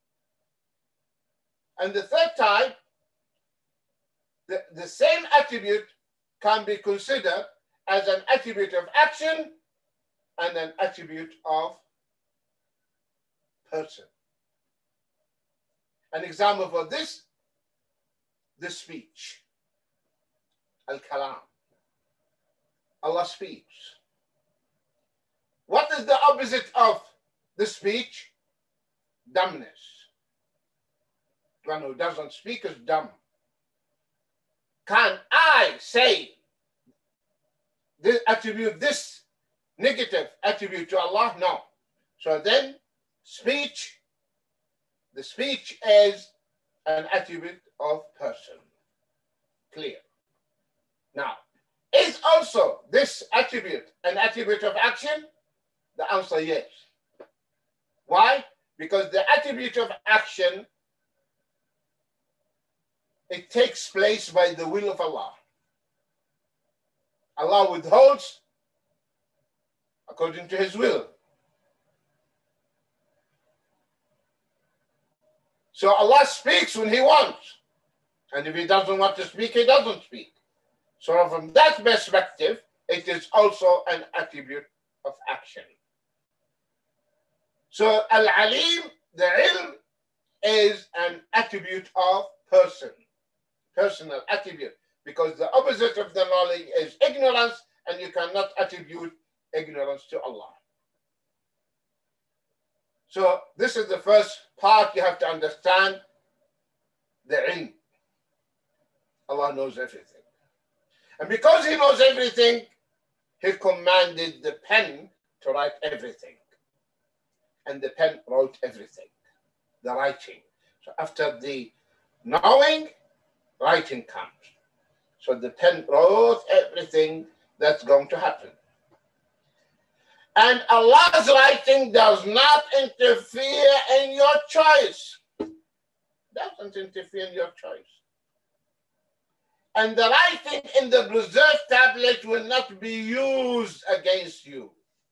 And the third type, the, the same attribute can be considered as an attribute of action and an attribute of person. An example for this, the speech, al-kalam. Allah speaks. What is the opposite of the speech? Dumbness. One who doesn't speak is dumb. Can I say, this, attribute this negative attribute to Allah? No. So then, speech, the speech is an attribute of person. Clear. Now, is also this attribute an attribute of action? The answer is yes. Why? Because the attribute of action, it takes place by the will of Allah. Allah withholds according to His will. So Allah speaks when He wants. And if He doesn't want to speak, He doesn't speak. So from that perspective, it is also an attribute of action. So Al-Alim, the ilm, is an attribute of person. Personal attribute, because the opposite of the knowledge is ignorance, and you cannot attribute ignorance to Allah. So this is the first part you have to understand, the ilm. Allah knows everything. And because he knows everything, he commanded the pen to write everything. And the pen wrote everything, the writing. So after the knowing, writing comes. So the pen wrote everything that's going to happen. And Allah's writing does not interfere in your choice. Doesn't interfere in your choice. And the writing in the preserved tablet will not be used against you.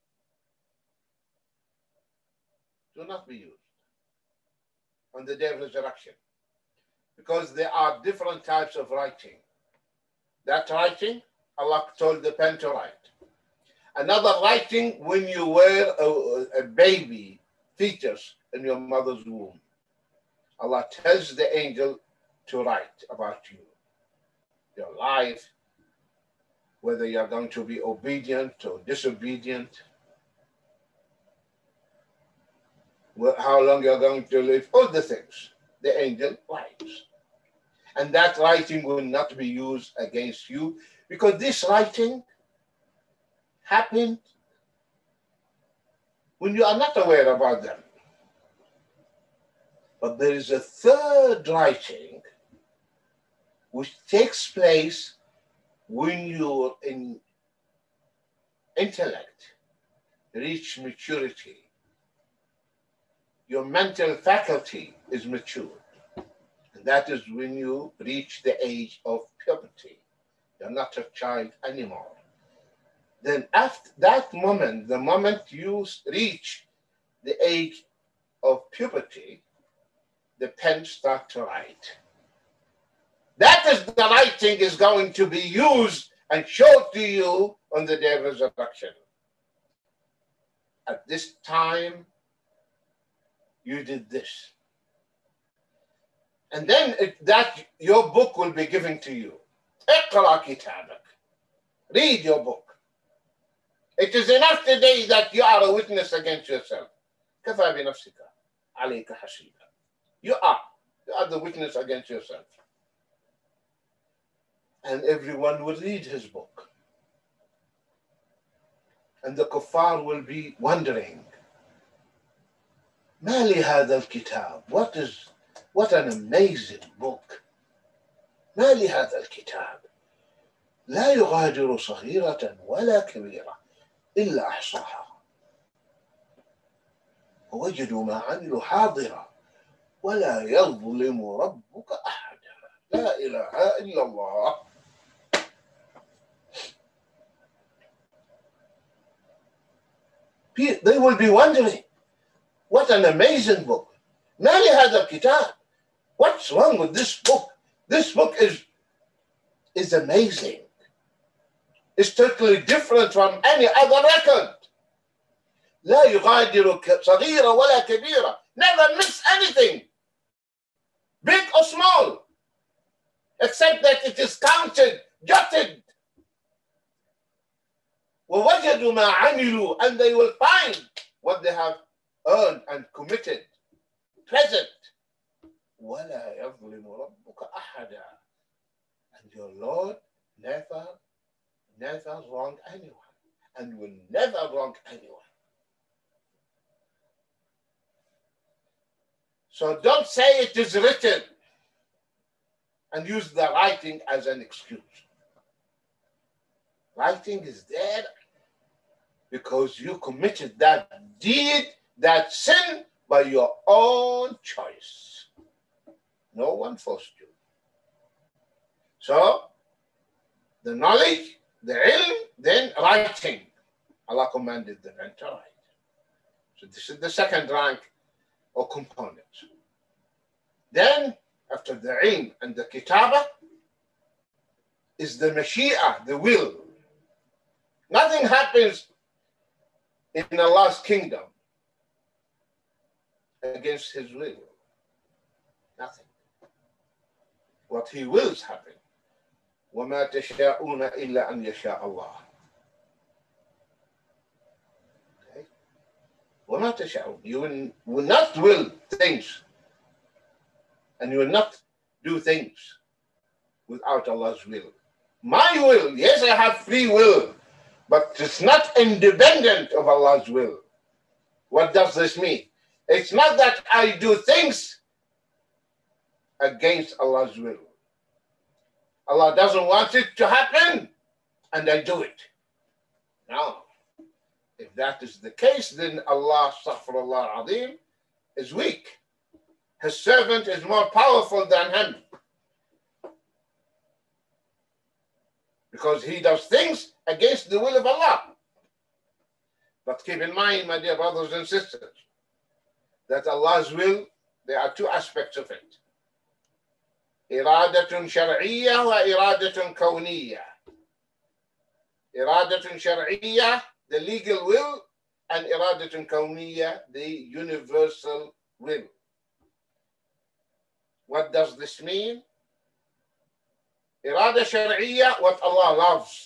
Do not be used on the day of resurrection. Because there are different types of writing. That writing, Allah told the pen to write. Another writing when you were a, a baby, fetus in your mother's womb. Allah tells the angel to write about you, your life, whether you're going to be obedient or disobedient, how long you're going to live, all the things. The angel writes. And that writing will not be used against you because this writing happened when you are not aware about them. But there is a third writing which takes place when your in intellect reach maturity. Your mental faculty is mature. And that is when you reach the age of puberty. You're not a child anymore. Then after that moment, the moment you reach the age of puberty, the pen starts to write. That is the writing is going to be used and shown to you on the day of resurrection. At this time, you did this. And then it, that your book will be given to you. اقرأ كتابك. Read your book. It is enough today that you are a witness against yourself. كفى بنفسك عليك حسيبا. You are. You are the witness against yourself. And everyone will read his book. And the kuffar will be wondering, ما لهذا الكتاب? What is, what an amazing book. ما لهذا الكتاب؟ لا يغادر صغيرة ولا كبيرة إلا أحصاها ووجدوا ما عملوا حاضرا ولا يظلم ربك أحدا لا إله إلا الله. They will be wondering, what an amazing book. ما لهذا الكتاب? What's wrong with this book? This book is, is amazing. It's totally different from any other record. لا يغادر صغيرة ولا كبيرة. Never miss anything, big or small, except that it is counted, jotted. ووجدوا ما عملوا, and they will find what they have earned and committed, present. ولا يظلم ربك أحدا. And your Lord never, never wrong anyone, and will never wrong anyone. So don't say it is written and use the writing as an excuse. Writing is there because you committed that deed, that sin, by your own choice. No one forced you. So, the knowledge, the ilm, then writing. Allah commanded the pen to write. So this is the second rank or component. Then, after the ilm and the kitaba, is the mashi'ah, the will. Nothing happens in Allah's kingdom against his will. Nothing. What he wills happen. وَمَا تَشَاءُونَ إِلَّا أَنْ يَشَاءَ اللَّهُ. Okay. وَمَا وَمَا تَشَاءُونَ. You will, will not will things, and you will not do things without Allah's will. My will, yes, I have free will, but it's not independent of Allah's will. What does this mean? It's not that I do things against Allah's will. Allah doesn't want it to happen, and I do it. No. If that is the case, then Allah, astaghfirullah al-azim, is weak. His servant is more powerful than him, because he does things against the will of Allah. But keep in mind, my dear brothers and sisters, that Allah's will, there are two aspects of it. Iradatun shar'iyyah wa iradatun kawniyyah. Iradatun shar'iyyah, the legal will, and iradatun kawniyyah, the universal will. What does this mean? Irada shar'iyyah, what Allah loves,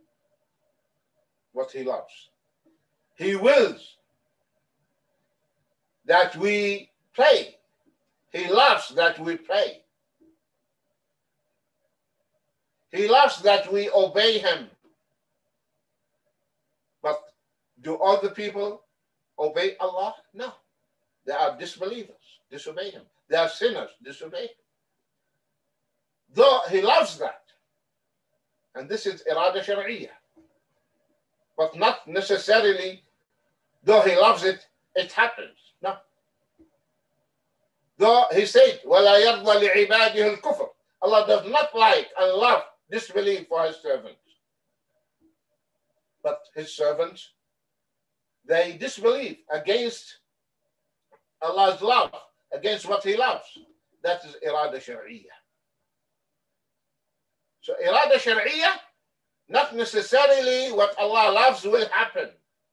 what He loves. He wills that we pray. He loves that we pray. He loves that we obey Him. But do all the people obey Allah? No. They are disbelievers, disobey Him. They are sinners, disobey Him. Though He loves that. And this is irada shar'iyyah. But not necessarily, though He loves it, it happens. No. Though He said, وَلَا يَرْضَى لِعِبَادِهِ الْكُفْرِ. Allah does not like and love disbelief for His servants. But His servants, they disbelieve against Allah's love, against what He loves. That is irada shar'iyyah. So irada shar'iyyah, not necessarily what Allah loves will happen.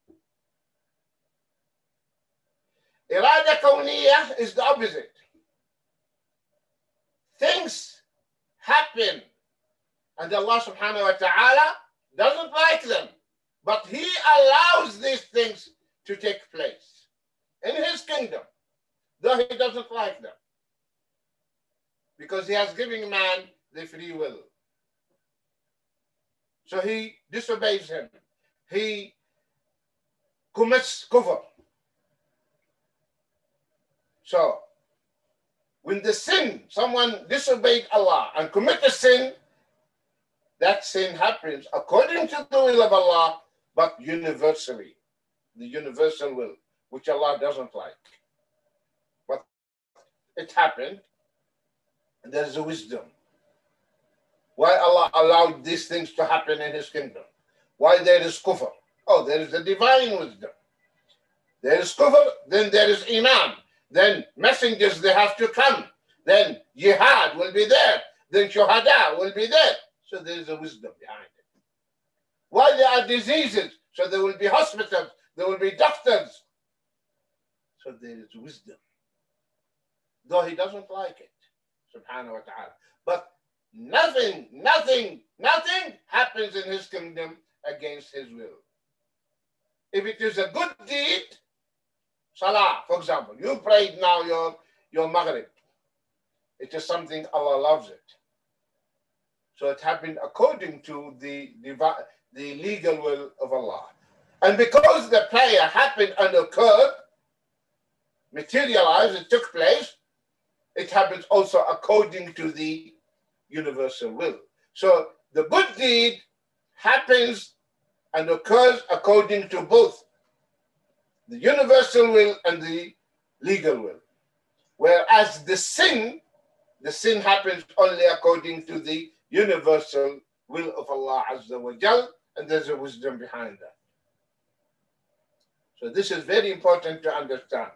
Irada kawniyah is the opposite. Things happen, and Allah subhanahu wa ta'ala doesn't like them, but He allows these things to take place in His kingdom, though He doesn't like them, because He has given man the free will. So he disobeys Him. He commits kufr. So, when the sin, someone disobeyed Allah and commit a sin, that sin happens according to the will of Allah, but universally, the universal will, which Allah doesn't like. But it happened, and there is a wisdom. Why Allah allowed these things to happen in His kingdom? Why there is kufr? Oh, there is a divine wisdom. There is kufr, then there is iman. Then messengers, they have to come. Then jihad will be there. Then shuhada will be there. So there is a wisdom behind it. Why there are diseases? So there will be hospitals. There will be doctors. So there is wisdom. Though He doesn't like it, subhanahu wa ta'ala. But Nothing, nothing, nothing happens in His kingdom against His will. If it is a good deed, salah, for example, you prayed now your, your maghrib. It is something Allah loves it. So it happened according to the, the legal will of Allah. And because the prayer happened and occurred, materialized, it took place, it happens also according to the universal will. So the good deed happens and occurs according to both the universal will and the legal will. Whereas the sin, the sin happens only according to the universal will of Allah Azza wa Jal, and there's a wisdom behind that. So this is very important to understand.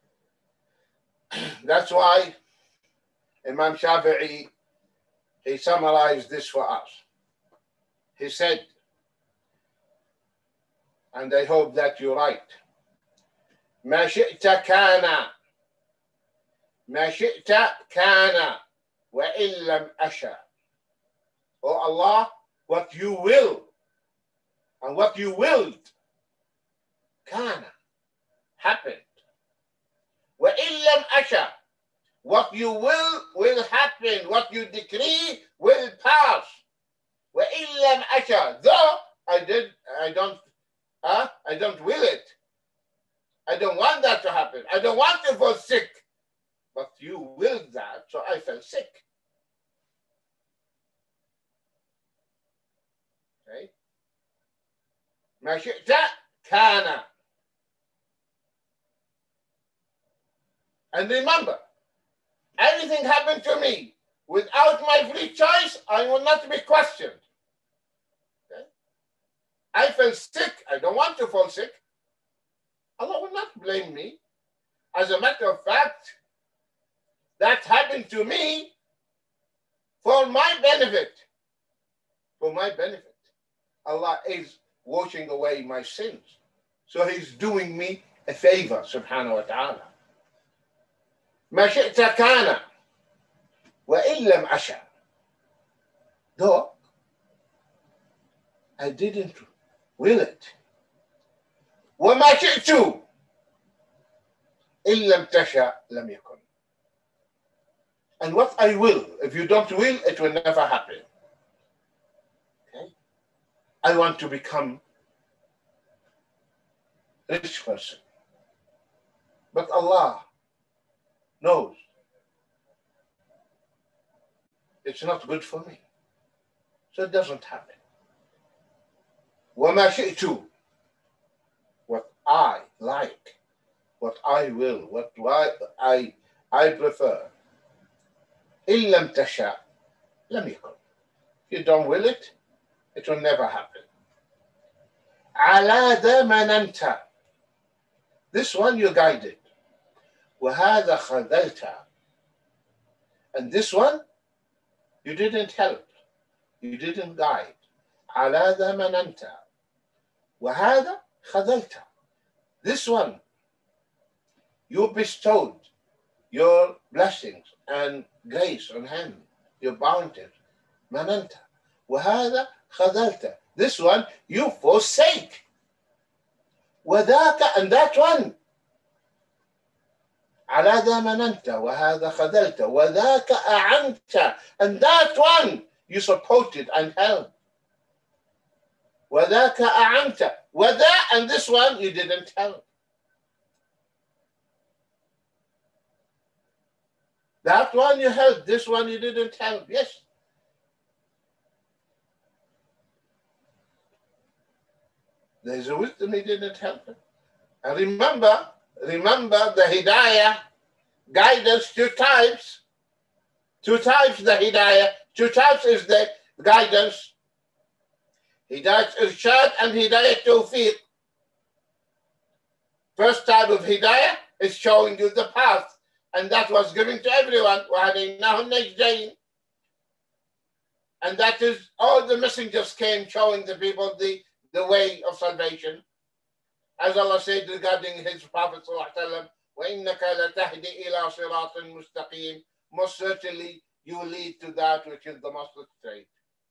That's why Imam Shafi'i, he summarized this for us. He said, and I hope that you're right, ما شئت كان ما شئت كان وإن لم أشأ. Oh Allah, what you will and what you willed, kana, happened. وَإِن لَمْ أَشَأْ, what you will will happen. What you decree will pass. وَإِن لَمْ أَشَأْ, though I did, I don't, uh, I don't will it. I don't want that to happen. I don't want to fall sick. But you willed that, so I fell sick. Okay? ما شئت كان. And remember, anything happened to me without my free choice, I will not be questioned. Okay? I fell sick. I don't want to fall sick. Allah will not blame me. As a matter of fact, that happened to me for my benefit. For my benefit. Allah is washing away my sins. So he's doing me a favor, subhanahu wa ta'ala. ما شئت كان وإن لم أشأ. Though I didn't will it. وما شئت إن لم تشأ لم يكن. And what I will, if you don't will, it will never happen. Okay? I want to become a rich person. But Allah knows it's not good for me. So it doesn't happen. وَمَا شِئْتُ, what I like, what I will, what I, I prefer. إِن لَمْ تَشَأْ لَمْ يَكُنْ. If you don't will it, it will never happen. عَلَى ذَا مَنَنْتَ. This one you guided. وَهَذَا خَذَلْتَ. And this one, you didn't help. You didn't guide. عَلَى ذَا مَنَنْتَ. وَهَذَا خَذَلْتَ. This one, you bestowed your blessings and grace on him. You bounted. Mananta. وَهَذَا خَذَلْتَ. This one, you forsake. وَذَاكَ, and that one, على ذا مننت وهذا خذلت وذاك أعنت, and that one you supported and held. وذاك أعنت. وذا, and this one you didn't help. That one you helped, this one you didn't help. Yes. There's a wisdom he didn't help him. And remember, remember the hidayah, guidance, two types. Two types the hidayah. Two types is the guidance. Hidayah irshad and hidayah tawfiq. First type of hidayah is showing you the path. And that was given to everyone. And that is, all the messengers came showing the people the, the way of salvation. As Allah said regarding his Prophet ﷺ, وَإِنَّكَ لَتَهْدِي إِلَىٰ صِرَاطٍ مُسْتَقِيمٍ. Most certainly you lead to that which is the most straight.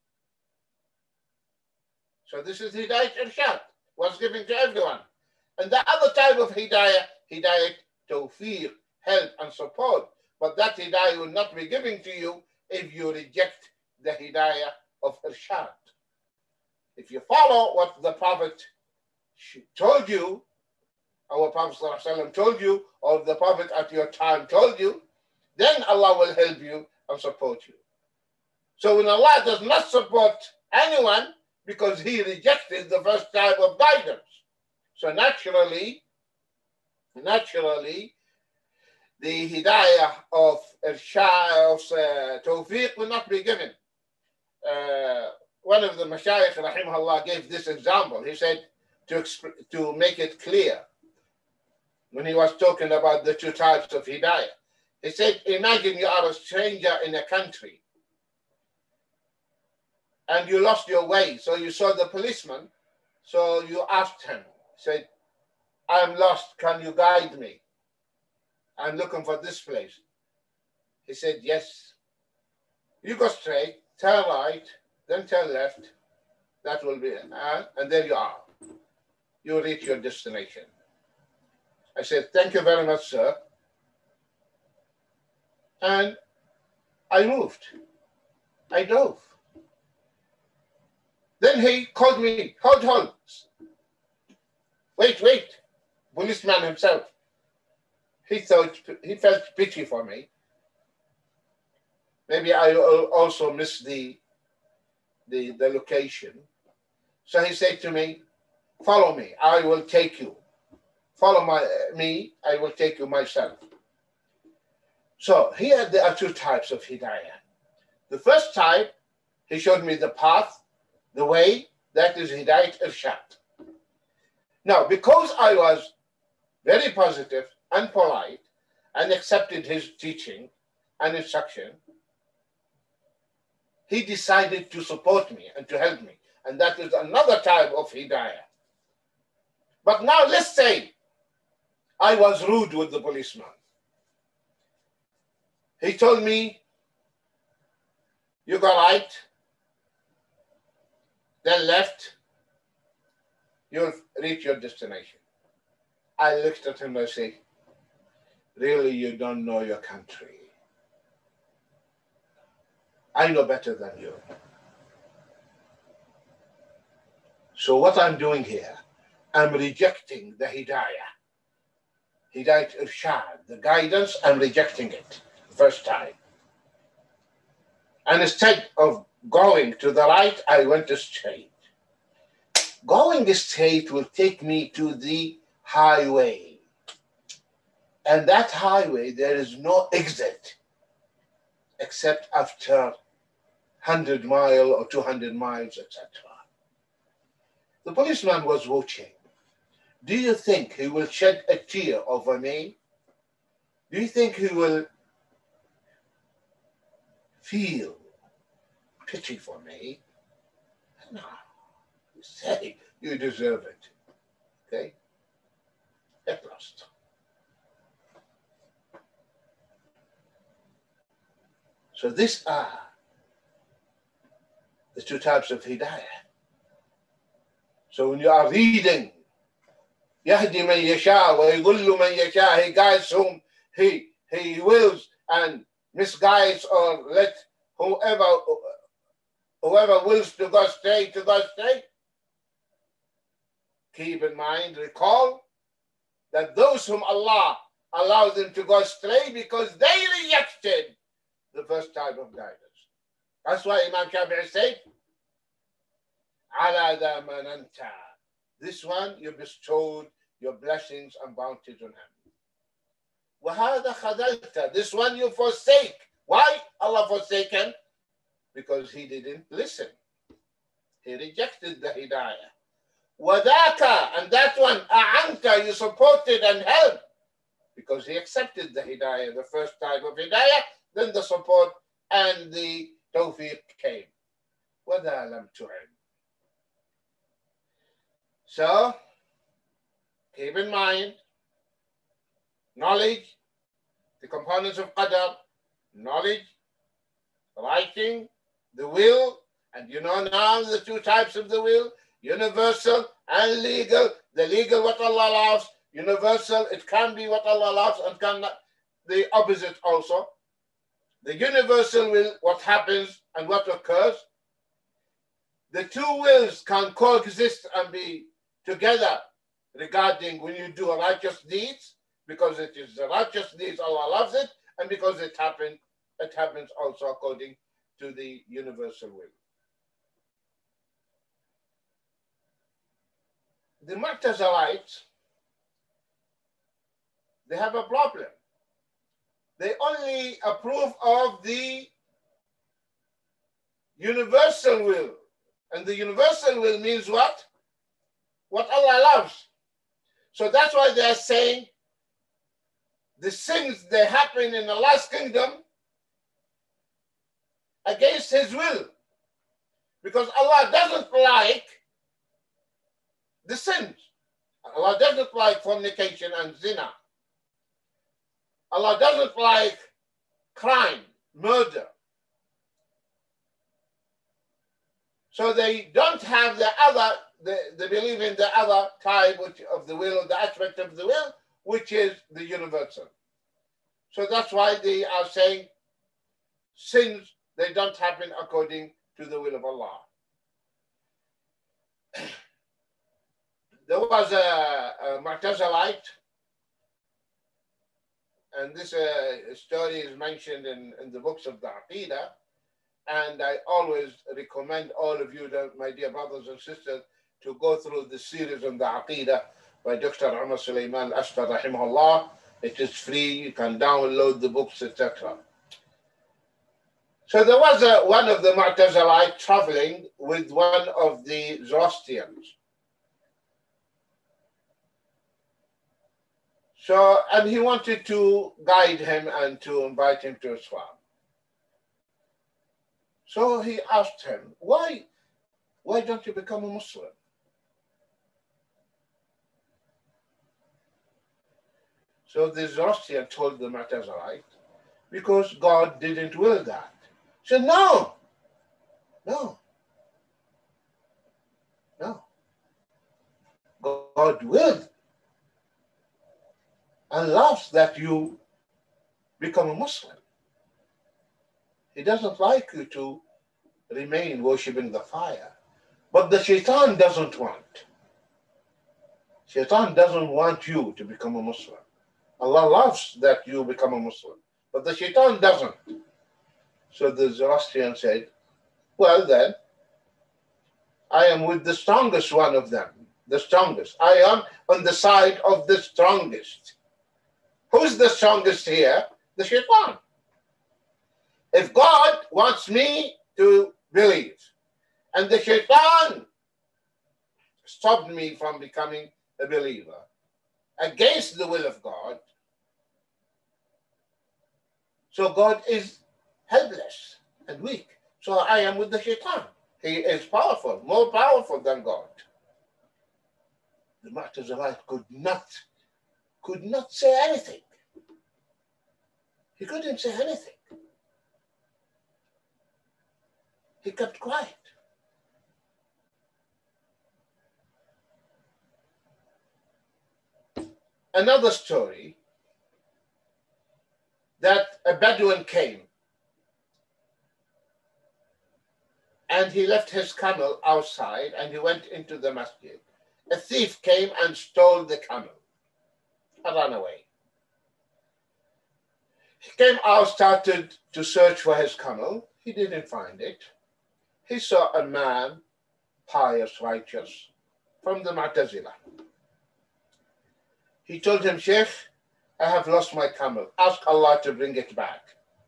So this is Hidayat Irshad, was given to everyone. And the other type of Hidayah, Hidayat Tawfiq, help and support. But that Hidayah will not be given to you if you reject the Hidayah of Irshad. If you follow what the Prophet told you, our Prophet ﷺ told you, or the Prophet at your time told you, then Allah will help you and support you. So when Allah does not support anyone because he rejected the first type of guidance, so naturally, naturally, the hidayah of irshad, of uh, tawfiq will not be given. Uh, one of the mashayikh, rahimahullah, gave this example. He said, to, to make it clear, when he was talking about the two types of hidayah, he said, imagine you are a stranger in a country and you lost your way. So you saw the policeman, so you asked him, said, I'm lost, can you guide me? I'm looking for this place. He said, yes. You go straight, turn right, then turn left. That will be it. Uh, and there you are. You reach your destination. I said, thank you very much, sir. And I moved. I drove. Then he called me, hold, hold. Wait, wait. Policeman himself. He thought, he felt pity for me. Maybe I also missed the, the, the location. So he said to me, follow me, I will take you. Follow my, me, I will take you myself. So here there are two types of hidayah. The first type, he showed me the path, the way, that is hidayat irshad. Now, because I was very positive and polite and accepted his teaching and instruction, he decided to support me and to help me. And that is another type of hidayah. But now let's say I was rude with the policeman. He told me, you go right, then left, you'll reach your destination. I looked at him and said, really, you don't know your country. I know better than you. So what I'm doing here, I'm rejecting the hidayah. Hidayat irshad, the guidance, I'm rejecting it the first time. And instead of going to the right, I went straight. Going straight will take me to the highway. And that highway, there is no exit except after one hundred miles or two hundred miles, et cetera. The policeman was watching. Do you think he will shed a tear over me? Do you think he will feel pity for me? No. He said, you deserve it. Okay? At last. So these are the two types of hidayah. So when you are reading, يهدي من يشاء ويضل من يشاء, he guides whom he, he wills and misguides, or let whoever, whoever wills to go astray, to go astray. Keep in mind, recall that those whom Allah allows them to go astray because they rejected the first type of guidance. That's why Imam Shafi'i said, Ala da mananta. This one you bestowed your blessings and bounties on him. Wahada khadalta. This one you forsake. Why Allah forsaken? Because he didn't listen. He rejected the hidayah. Wadaka, and that one, a'anta, you supported and helped. Because he accepted the hidayah, the first type of hidayah, then the support and the tawfiq came. Wada lam tu'in. So, keep in mind, knowledge, the components of qadar, knowledge, writing, the will, and you know now the two types of the will, universal and legal. The legal, what Allah allows, universal, it can be what Allah allows and cannot, the opposite also. The universal will, what happens and what occurs. The two wills can coexist and be together regarding when you do righteous deeds, because it is the righteous deeds, Allah loves it, and because it happens, it happens also according to the universal will. The Mu'tazilites, they have a problem. They only approve of the universal will. And the universal will means what? What Allah loves. So that's why they are saying the sins that happen in Allah's kingdom against His will. Because Allah doesn't like the sins. Allah doesn't like fornication and zina. Allah doesn't like crime, murder. So they don't have the other, they, they believe in the other type of the will, the aspect of the will, which is the universal. So that's why they are saying sins, they don't happen according to the will of Allah. There was a, a Mu'tazilite, and this uh, story is mentioned in, in the books of the Aqidah, and I always recommend all of you, my dear brothers and sisters, to go through the series on the Aqidah by Doctor Umar Sulaiman Ashtar rahimahullah. It is free, you can download the books, et cetera. So there was a, one of the Mu'tazilites traveling with one of the Zoroastrians. So, and he wanted to guide him and to invite him to Islam. So he asked him, why, why don't you become a Muslim? So the Zoroastrian told the Mu'tazilite, because God didn't will that. He said, no, no, no. God willed and loves that you become a Muslim. He doesn't like you to remain worshipping the fire. But the shaitan doesn't want. Shaitan doesn't want you to become a Muslim. Allah loves that you become a Muslim, but the shaitan doesn't. So the Zoroastrian said, well then, I am with the strongest one of them, the strongest. I am on the side of the strongest. Who's the strongest here? The shaitan. If God wants me to believe, and the shaitan stopped me from becoming a believer against the will of God, so God is helpless and weak. So I am with the shaitan. He is powerful, more powerful than God. The Mu'tazilite could not, could not say anything. He couldn't say anything. He kept quiet. Another story, that a Bedouin came and he left his camel outside and he went into the masjid. A thief came and stole the camel and ran away. He came out, started to search for his camel. He didn't find it. He saw a man, pious, righteous, from the Mu'tazila. He told him, Sheikh, I have lost my camel. Ask Allah to bring it back.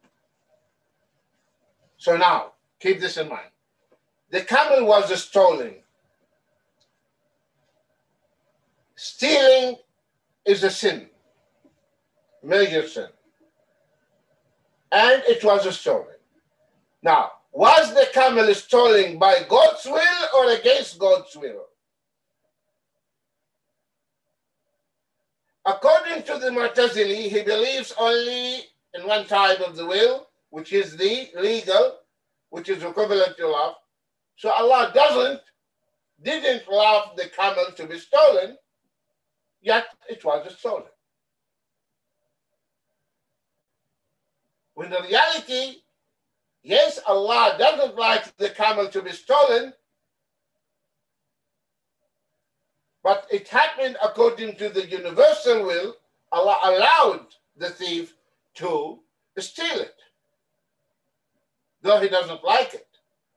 So now, keep this in mind. The camel was stolen. Stealing is a sin, major sin. And it was stolen. Now, was the camel stolen by God's will or against God's will? According to the Mu'tazili, he believes only in one type of the will, which is the legal, which is equivalent to love. So Allah doesn't, didn't allow the camel to be stolen, yet it was stolen. When in reality, yes, Allah doesn't like the camel to be stolen, but it happened according to the universal will. Allah allowed the thief to steal it, though he doesn't like it.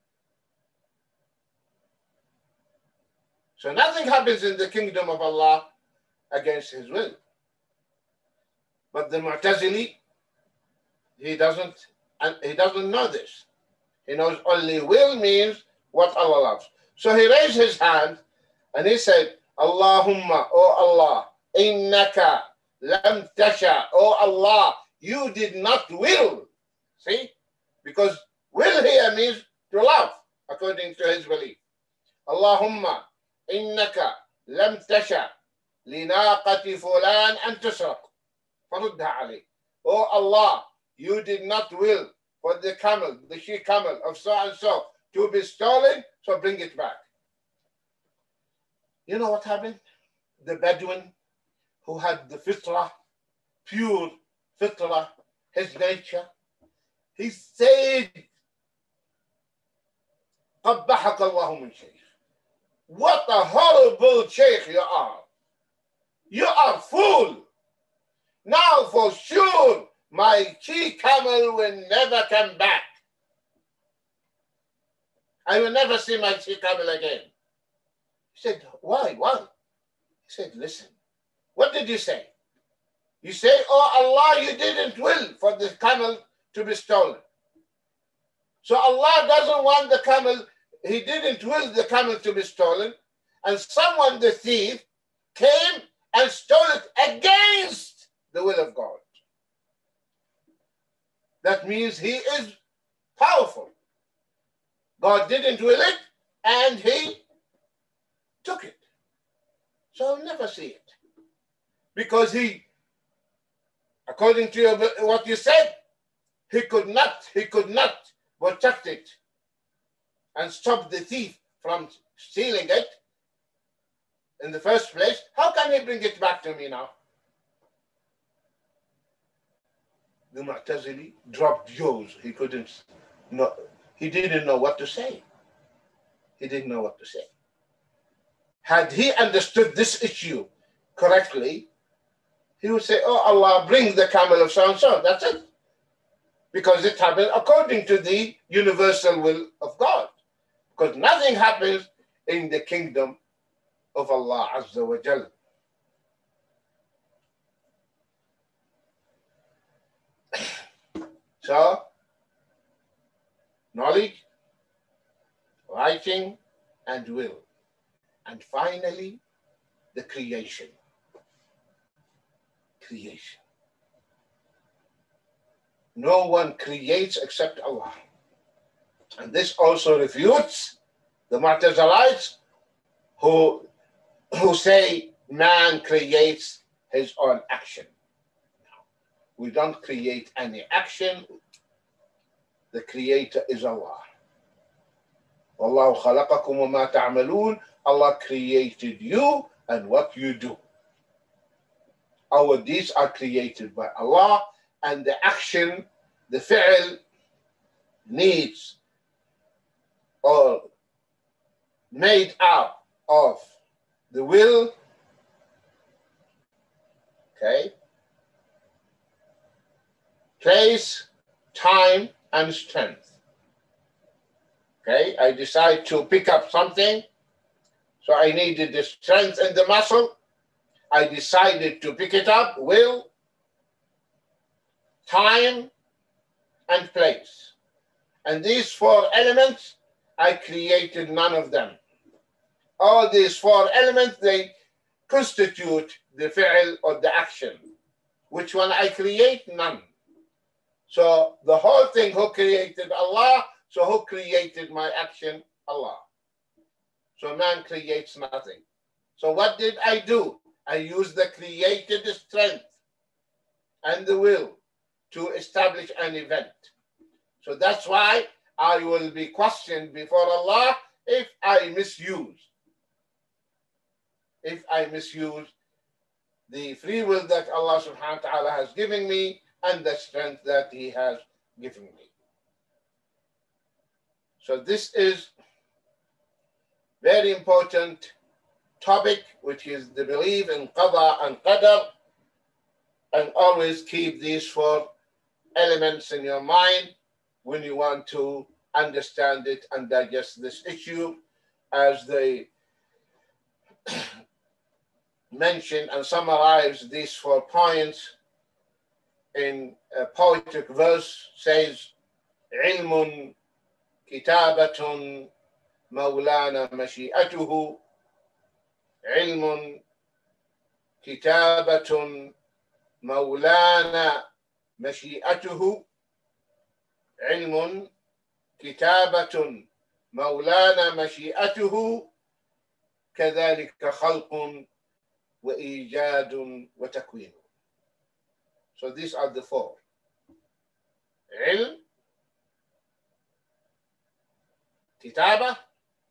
So nothing happens in the kingdom of Allah against his will. But the Mu'tazili, he doesn't, and he doesn't know this. He knows only will means what Allah loves. So he raised his hand and he said, Allahumma, O Allah, innaka lam tasha, O Allah, you did not will. See? Because will here means to love, according to his belief. Allahumma, innaka lam tasha linaqati fulan an tusraq. Farudha alayh. O Allah, you did not will for the camel, the she camel of so and so to be stolen, so bring it back. You know what happened? The Bedouin who had the fitrah, pure fitrah, his nature, he said, قبحك الله من شيخ. What a horrible sheikh you are. You are fool. Now for sure, my she camel will never come back. I will never see my she camel again. He said, why, why? He said, listen, what did you say? You say, oh Allah, you didn't will for the camel to be stolen. So Allah doesn't want the camel, he didn't will the camel to be stolen, and someone, the thief, came and stole it against the will of God. That means he is powerful. God didn't will it, and he took it. So I'll never see it. Because he, according to your, what you said, he could not, he could not protect it and stop the thief from stealing it in the first place. How can he bring it back to me now? The Mu'tazili dropped jaws. He couldn't, no, he didn't know what to say. He didn't know what to say. Had he understood this issue correctly, he would say, oh Allah, bring the camel of so-and-so. That's it. Because it happened according to the universal will of God. Because nothing happens in the kingdom of Allah Azza wa Jal. So, knowledge, writing, and will. And finally, the creation. Creation. No one creates except Allah. And this also refutes the Mu'tazilites who, who say man creates his own action. We don't create any action. The creator is Allah. وَاللَّهُ خَلَقَكُمْ وَمَا تَعْمَلُونَ. Allah created you and what you do. Our deeds are created by Allah, and the action, the fi'l, needs or made up of the will, okay, place, time, and strength. Okay, I decide to pick up something, so I needed the strength in the muscle. I decided to pick it up, will, time, and place. And these four elements, I created none of them. All these four elements, they constitute the fi'l or the action. Which one I create? None. So the whole thing, who created? Allah. So who created my action? Allah. So man creates nothing. So what did I do? I used the created strength and the will to establish an event. So that's why I will be questioned before Allah if I misuse. If I misuse the free will that Allah subhanahu wa ta'ala has given me and the strength that He has given me. So this is very important topic, which is the belief in qada and qadar, and always keep these four elements in your mind when you want to understand it and digest this issue, as they mention and summarize these four points in a poetic verse. Says, ilmun kitabatun mawlana mashi'atuhu. علم كتابة مولانا مشيئته. علم كتابة مولانا مشيئته. كذلك خلق وإيجاد وتكوين. So these are the four. علم, كتابة,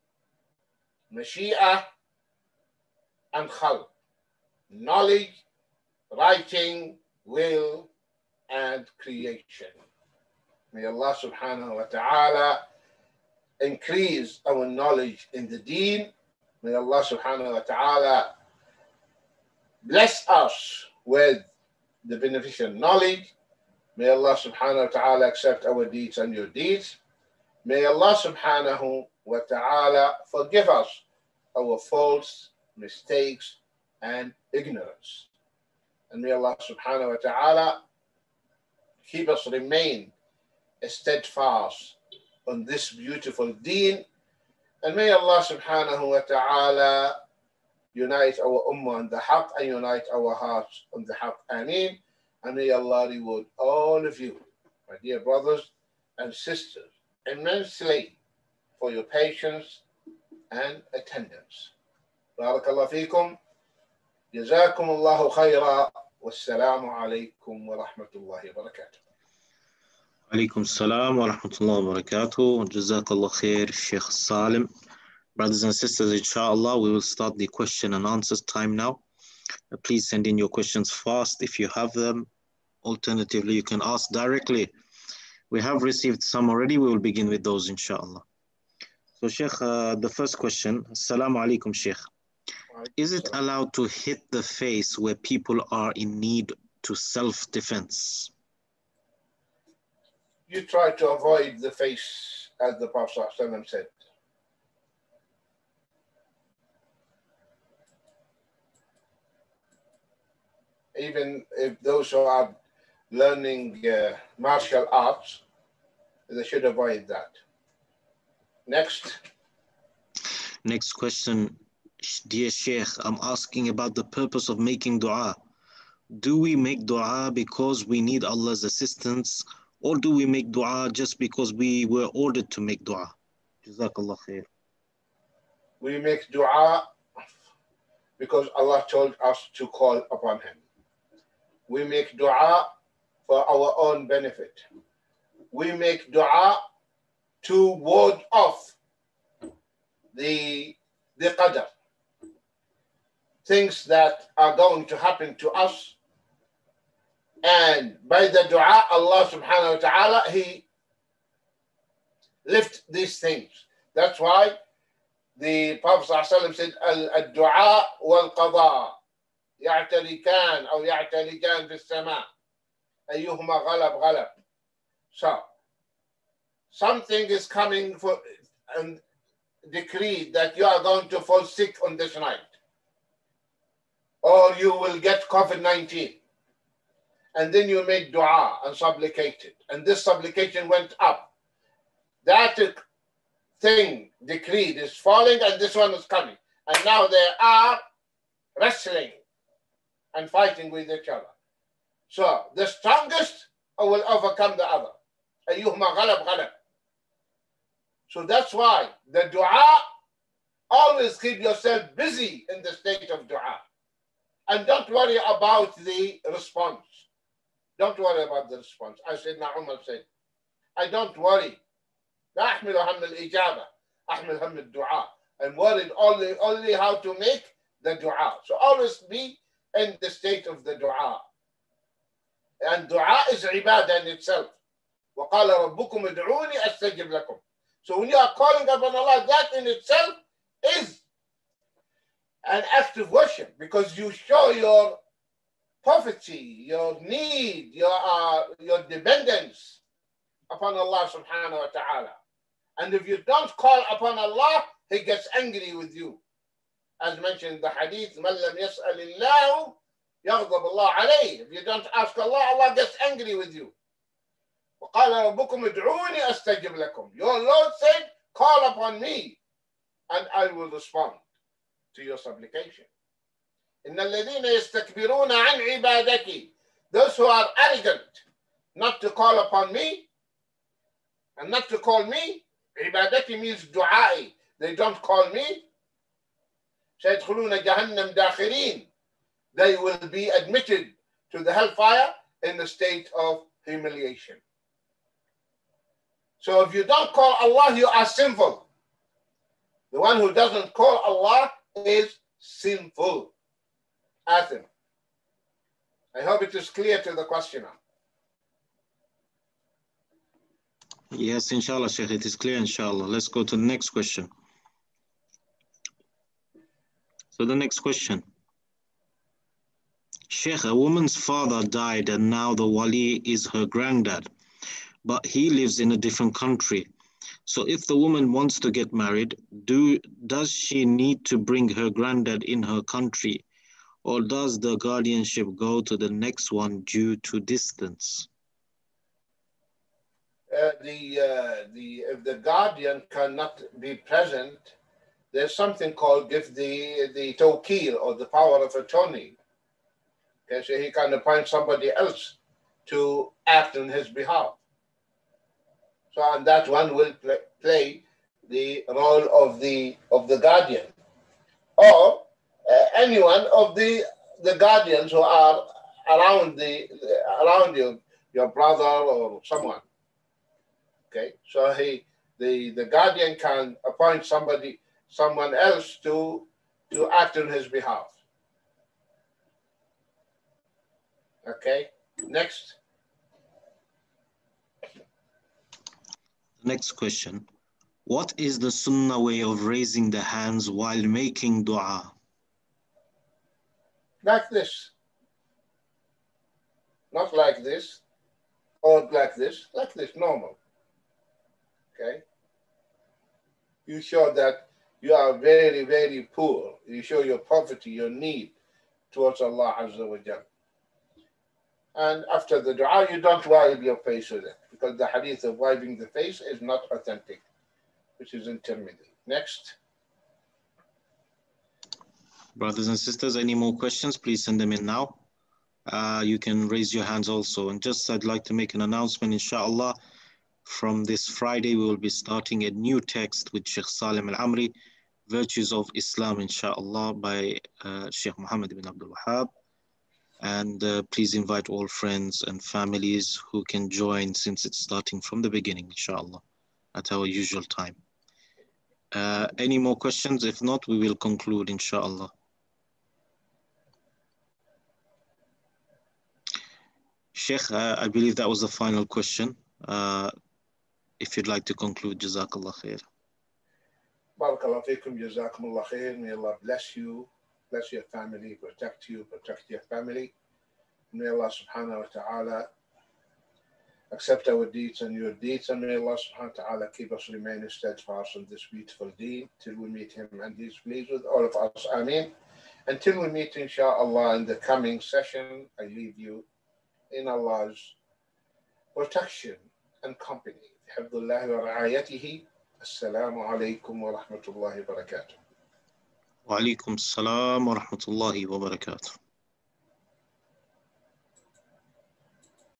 مشيئة, and khalq, knowledge writing, will, and creation. May Allah subhanahu wa ta'ala increase our knowledge in the deen. May Allah subhanahu wa ta'ala bless us with the beneficial knowledge. May Allah subhanahu wa ta'ala accept our deeds and your deeds. May Allah subhanahu wa ta'ala forgive us our faults, mistakes, and ignorance. And may Allah subhanahu wa ta'ala keep us remain steadfast on this beautiful deen. And may Allah subhanahu wa ta'ala unite our ummah on the haqq and unite our hearts on the haqq. Ameen. And may Allah reward all of you, my dear brothers and sisters, immensely for your patience and attendance. Barakallahu feekum. Jazakum Allahu khayra. Wassalamu alaikum wa rahmatullahi wa barakatuh. Alaikum salam wa rahmatullahi wa barakatuh. Jazakallah khair, Sheikh Salim. Brothers and sisters, inshallah, we will start the question and answers time now. Uh, please send in your questions fast if you have them. Alternatively, you can ask directly. We have received some already. We will begin with those, inshallah. So, Sheikh, uh, the first question. Assalamu alaikum, Sheikh. Is it allowed to hit the face where people are in need to self-defense? You try to avoid the face, as the Prophet ﷺ said. Even if those who are learning uh, martial arts, they should avoid that. Next. Next question. Dear Sheikh, I'm asking about the purpose of making dua. Do we make dua because we need Allah's assistance, or do we make dua just because we were ordered to make dua? Jazakallah khair. We make dua because Allah told us to call upon Him. We make dua for our own benefit. We make dua to ward off the, the qadr, things that are going to happen to us. And by the dua, Allah subhanahu wa ta'ala, He lift these things. That's why the Prophet ﷺ said, Al-dua wal-qadha يعتركان أو يعتركان في السماء أيهما غلب غلب. So, something is coming for and decreed that you are going to fall sick on this night, or you will get COVID nineteen. And then you made dua and supplicated, and this supplication went up. That thing decreed is falling, and this one is coming. And now they are wrestling and fighting with each other. So the strongest will overcome the other. أيهما غلب غلب. So that's why the dua, always keep yourself busy in the state of dua. And don't worry about the response. Don't worry about the response. As Sayyidina Umar said, I don't worry. لا أحمل هم الإجابة أحمل هم الدعاء. I'm worried only, only how to make the dua. So always be in the state of the dua. And dua is ibadah in itself. وقال ربكم ادعوني أستجب لكم. So when you are calling upon Allah, that in itself is an act of worship, because you show your poverty, your need, your, uh, your dependence upon Allah subhanahu wa ta'ala. And if you don't call upon Allah, He gets angry with you. As mentioned in the hadith, مَنْ لَمْ يَسْأَلِ اللَّهُ يَغْضَبُ اللَّهُ عَلَيْهِ. If you don't ask Allah, Allah gets angry with you. وَقَالَ رَبُّكُمْ ادْعُونِي أَسْتَجِبْ لَكُمْ. Your Lord said, call upon me, and I will respond to your supplication. إِنَّ الَّذِينَ يَسْتَكْبِرُونَ عَنْ عِبَادَتِي. Those who are arrogant not to call upon me and not to call me, عبادتي means du'ai. They don't call me. سَيَدْخُلُونَ جَهَنَّمْ دَاخِرِينَ. They will be admitted to the hellfire in the state of humiliation. So if you don't call Allah, you are sinful. The one who doesn't call Allah is sinful. Athim. I hope it is clear to the questioner. Yes, inshallah, Sheikh, it is clear, inshallah. Let's go to the next question. So the next question. Sheikh, a woman's father died and now the wali is her granddad, but he lives in a different country. So if the woman wants to get married, do does she need to bring her granddad in her country, or does the guardianship go to the next one due to distance? Uh, the, uh, the, if the guardian cannot be present, there's something called give the, the tawqir, or the power of attorney. Okay, so he can appoint somebody else to act on his behalf. So, and that one will play, play the role of the of the guardian, or uh, anyone of the the guardians who are around the around you, your brother or someone. Okay, so he the the guardian can appoint somebody someone else to to act on his behalf. Okay, next. Next question. What is the sunnah way of raising the hands while making dua? Like this. Not like this, or like this, like this, normal. Okay? You show that you are very, very poor. You show your poverty, your need towards Allah Azza wa Jal. And after the dua, you don't wipe your face with it, because the hadith of wiping the face is not authentic, which is intermediate. Next. Brothers and sisters, any more questions, please send them in now. Uh, you can raise your hands also. And just I'd like to make an announcement, inshallah. From this Friday, we will be starting a new text with Sheikh Salim Al-Amri, Virtues of Islam, inshallah, by uh, Sheikh Muhammad ibn Abdul Wahab. And uh, please invite all friends and families who can join, since it's starting from the beginning, inshallah, at our usual time. Uh, any more questions? If not, we will conclude, inshallah. Sheikh, uh, I believe that was the final question. Uh, if you'd like to conclude, Jazakallah khair. Barakallahu feekum, Jazakumullah khair. May Allah bless you, bless your family, protect you, protect your family. May Allah subhanahu wa ta'ala accept our deeds and your deeds, and may Allah subhanahu wa ta'ala keep us remaining steadfast on this beautiful deed till we meet him and he's pleased with all of us. Ameen. Until we meet, inshallah, in the coming session, I leave you in Allah's protection and company. Hifdullah wa ra'ayatihi. Assalamu alaikum wa rahmatullahi wa barakatuh. Wa alaikum assalam wa rahmatullahi wa barakatuh.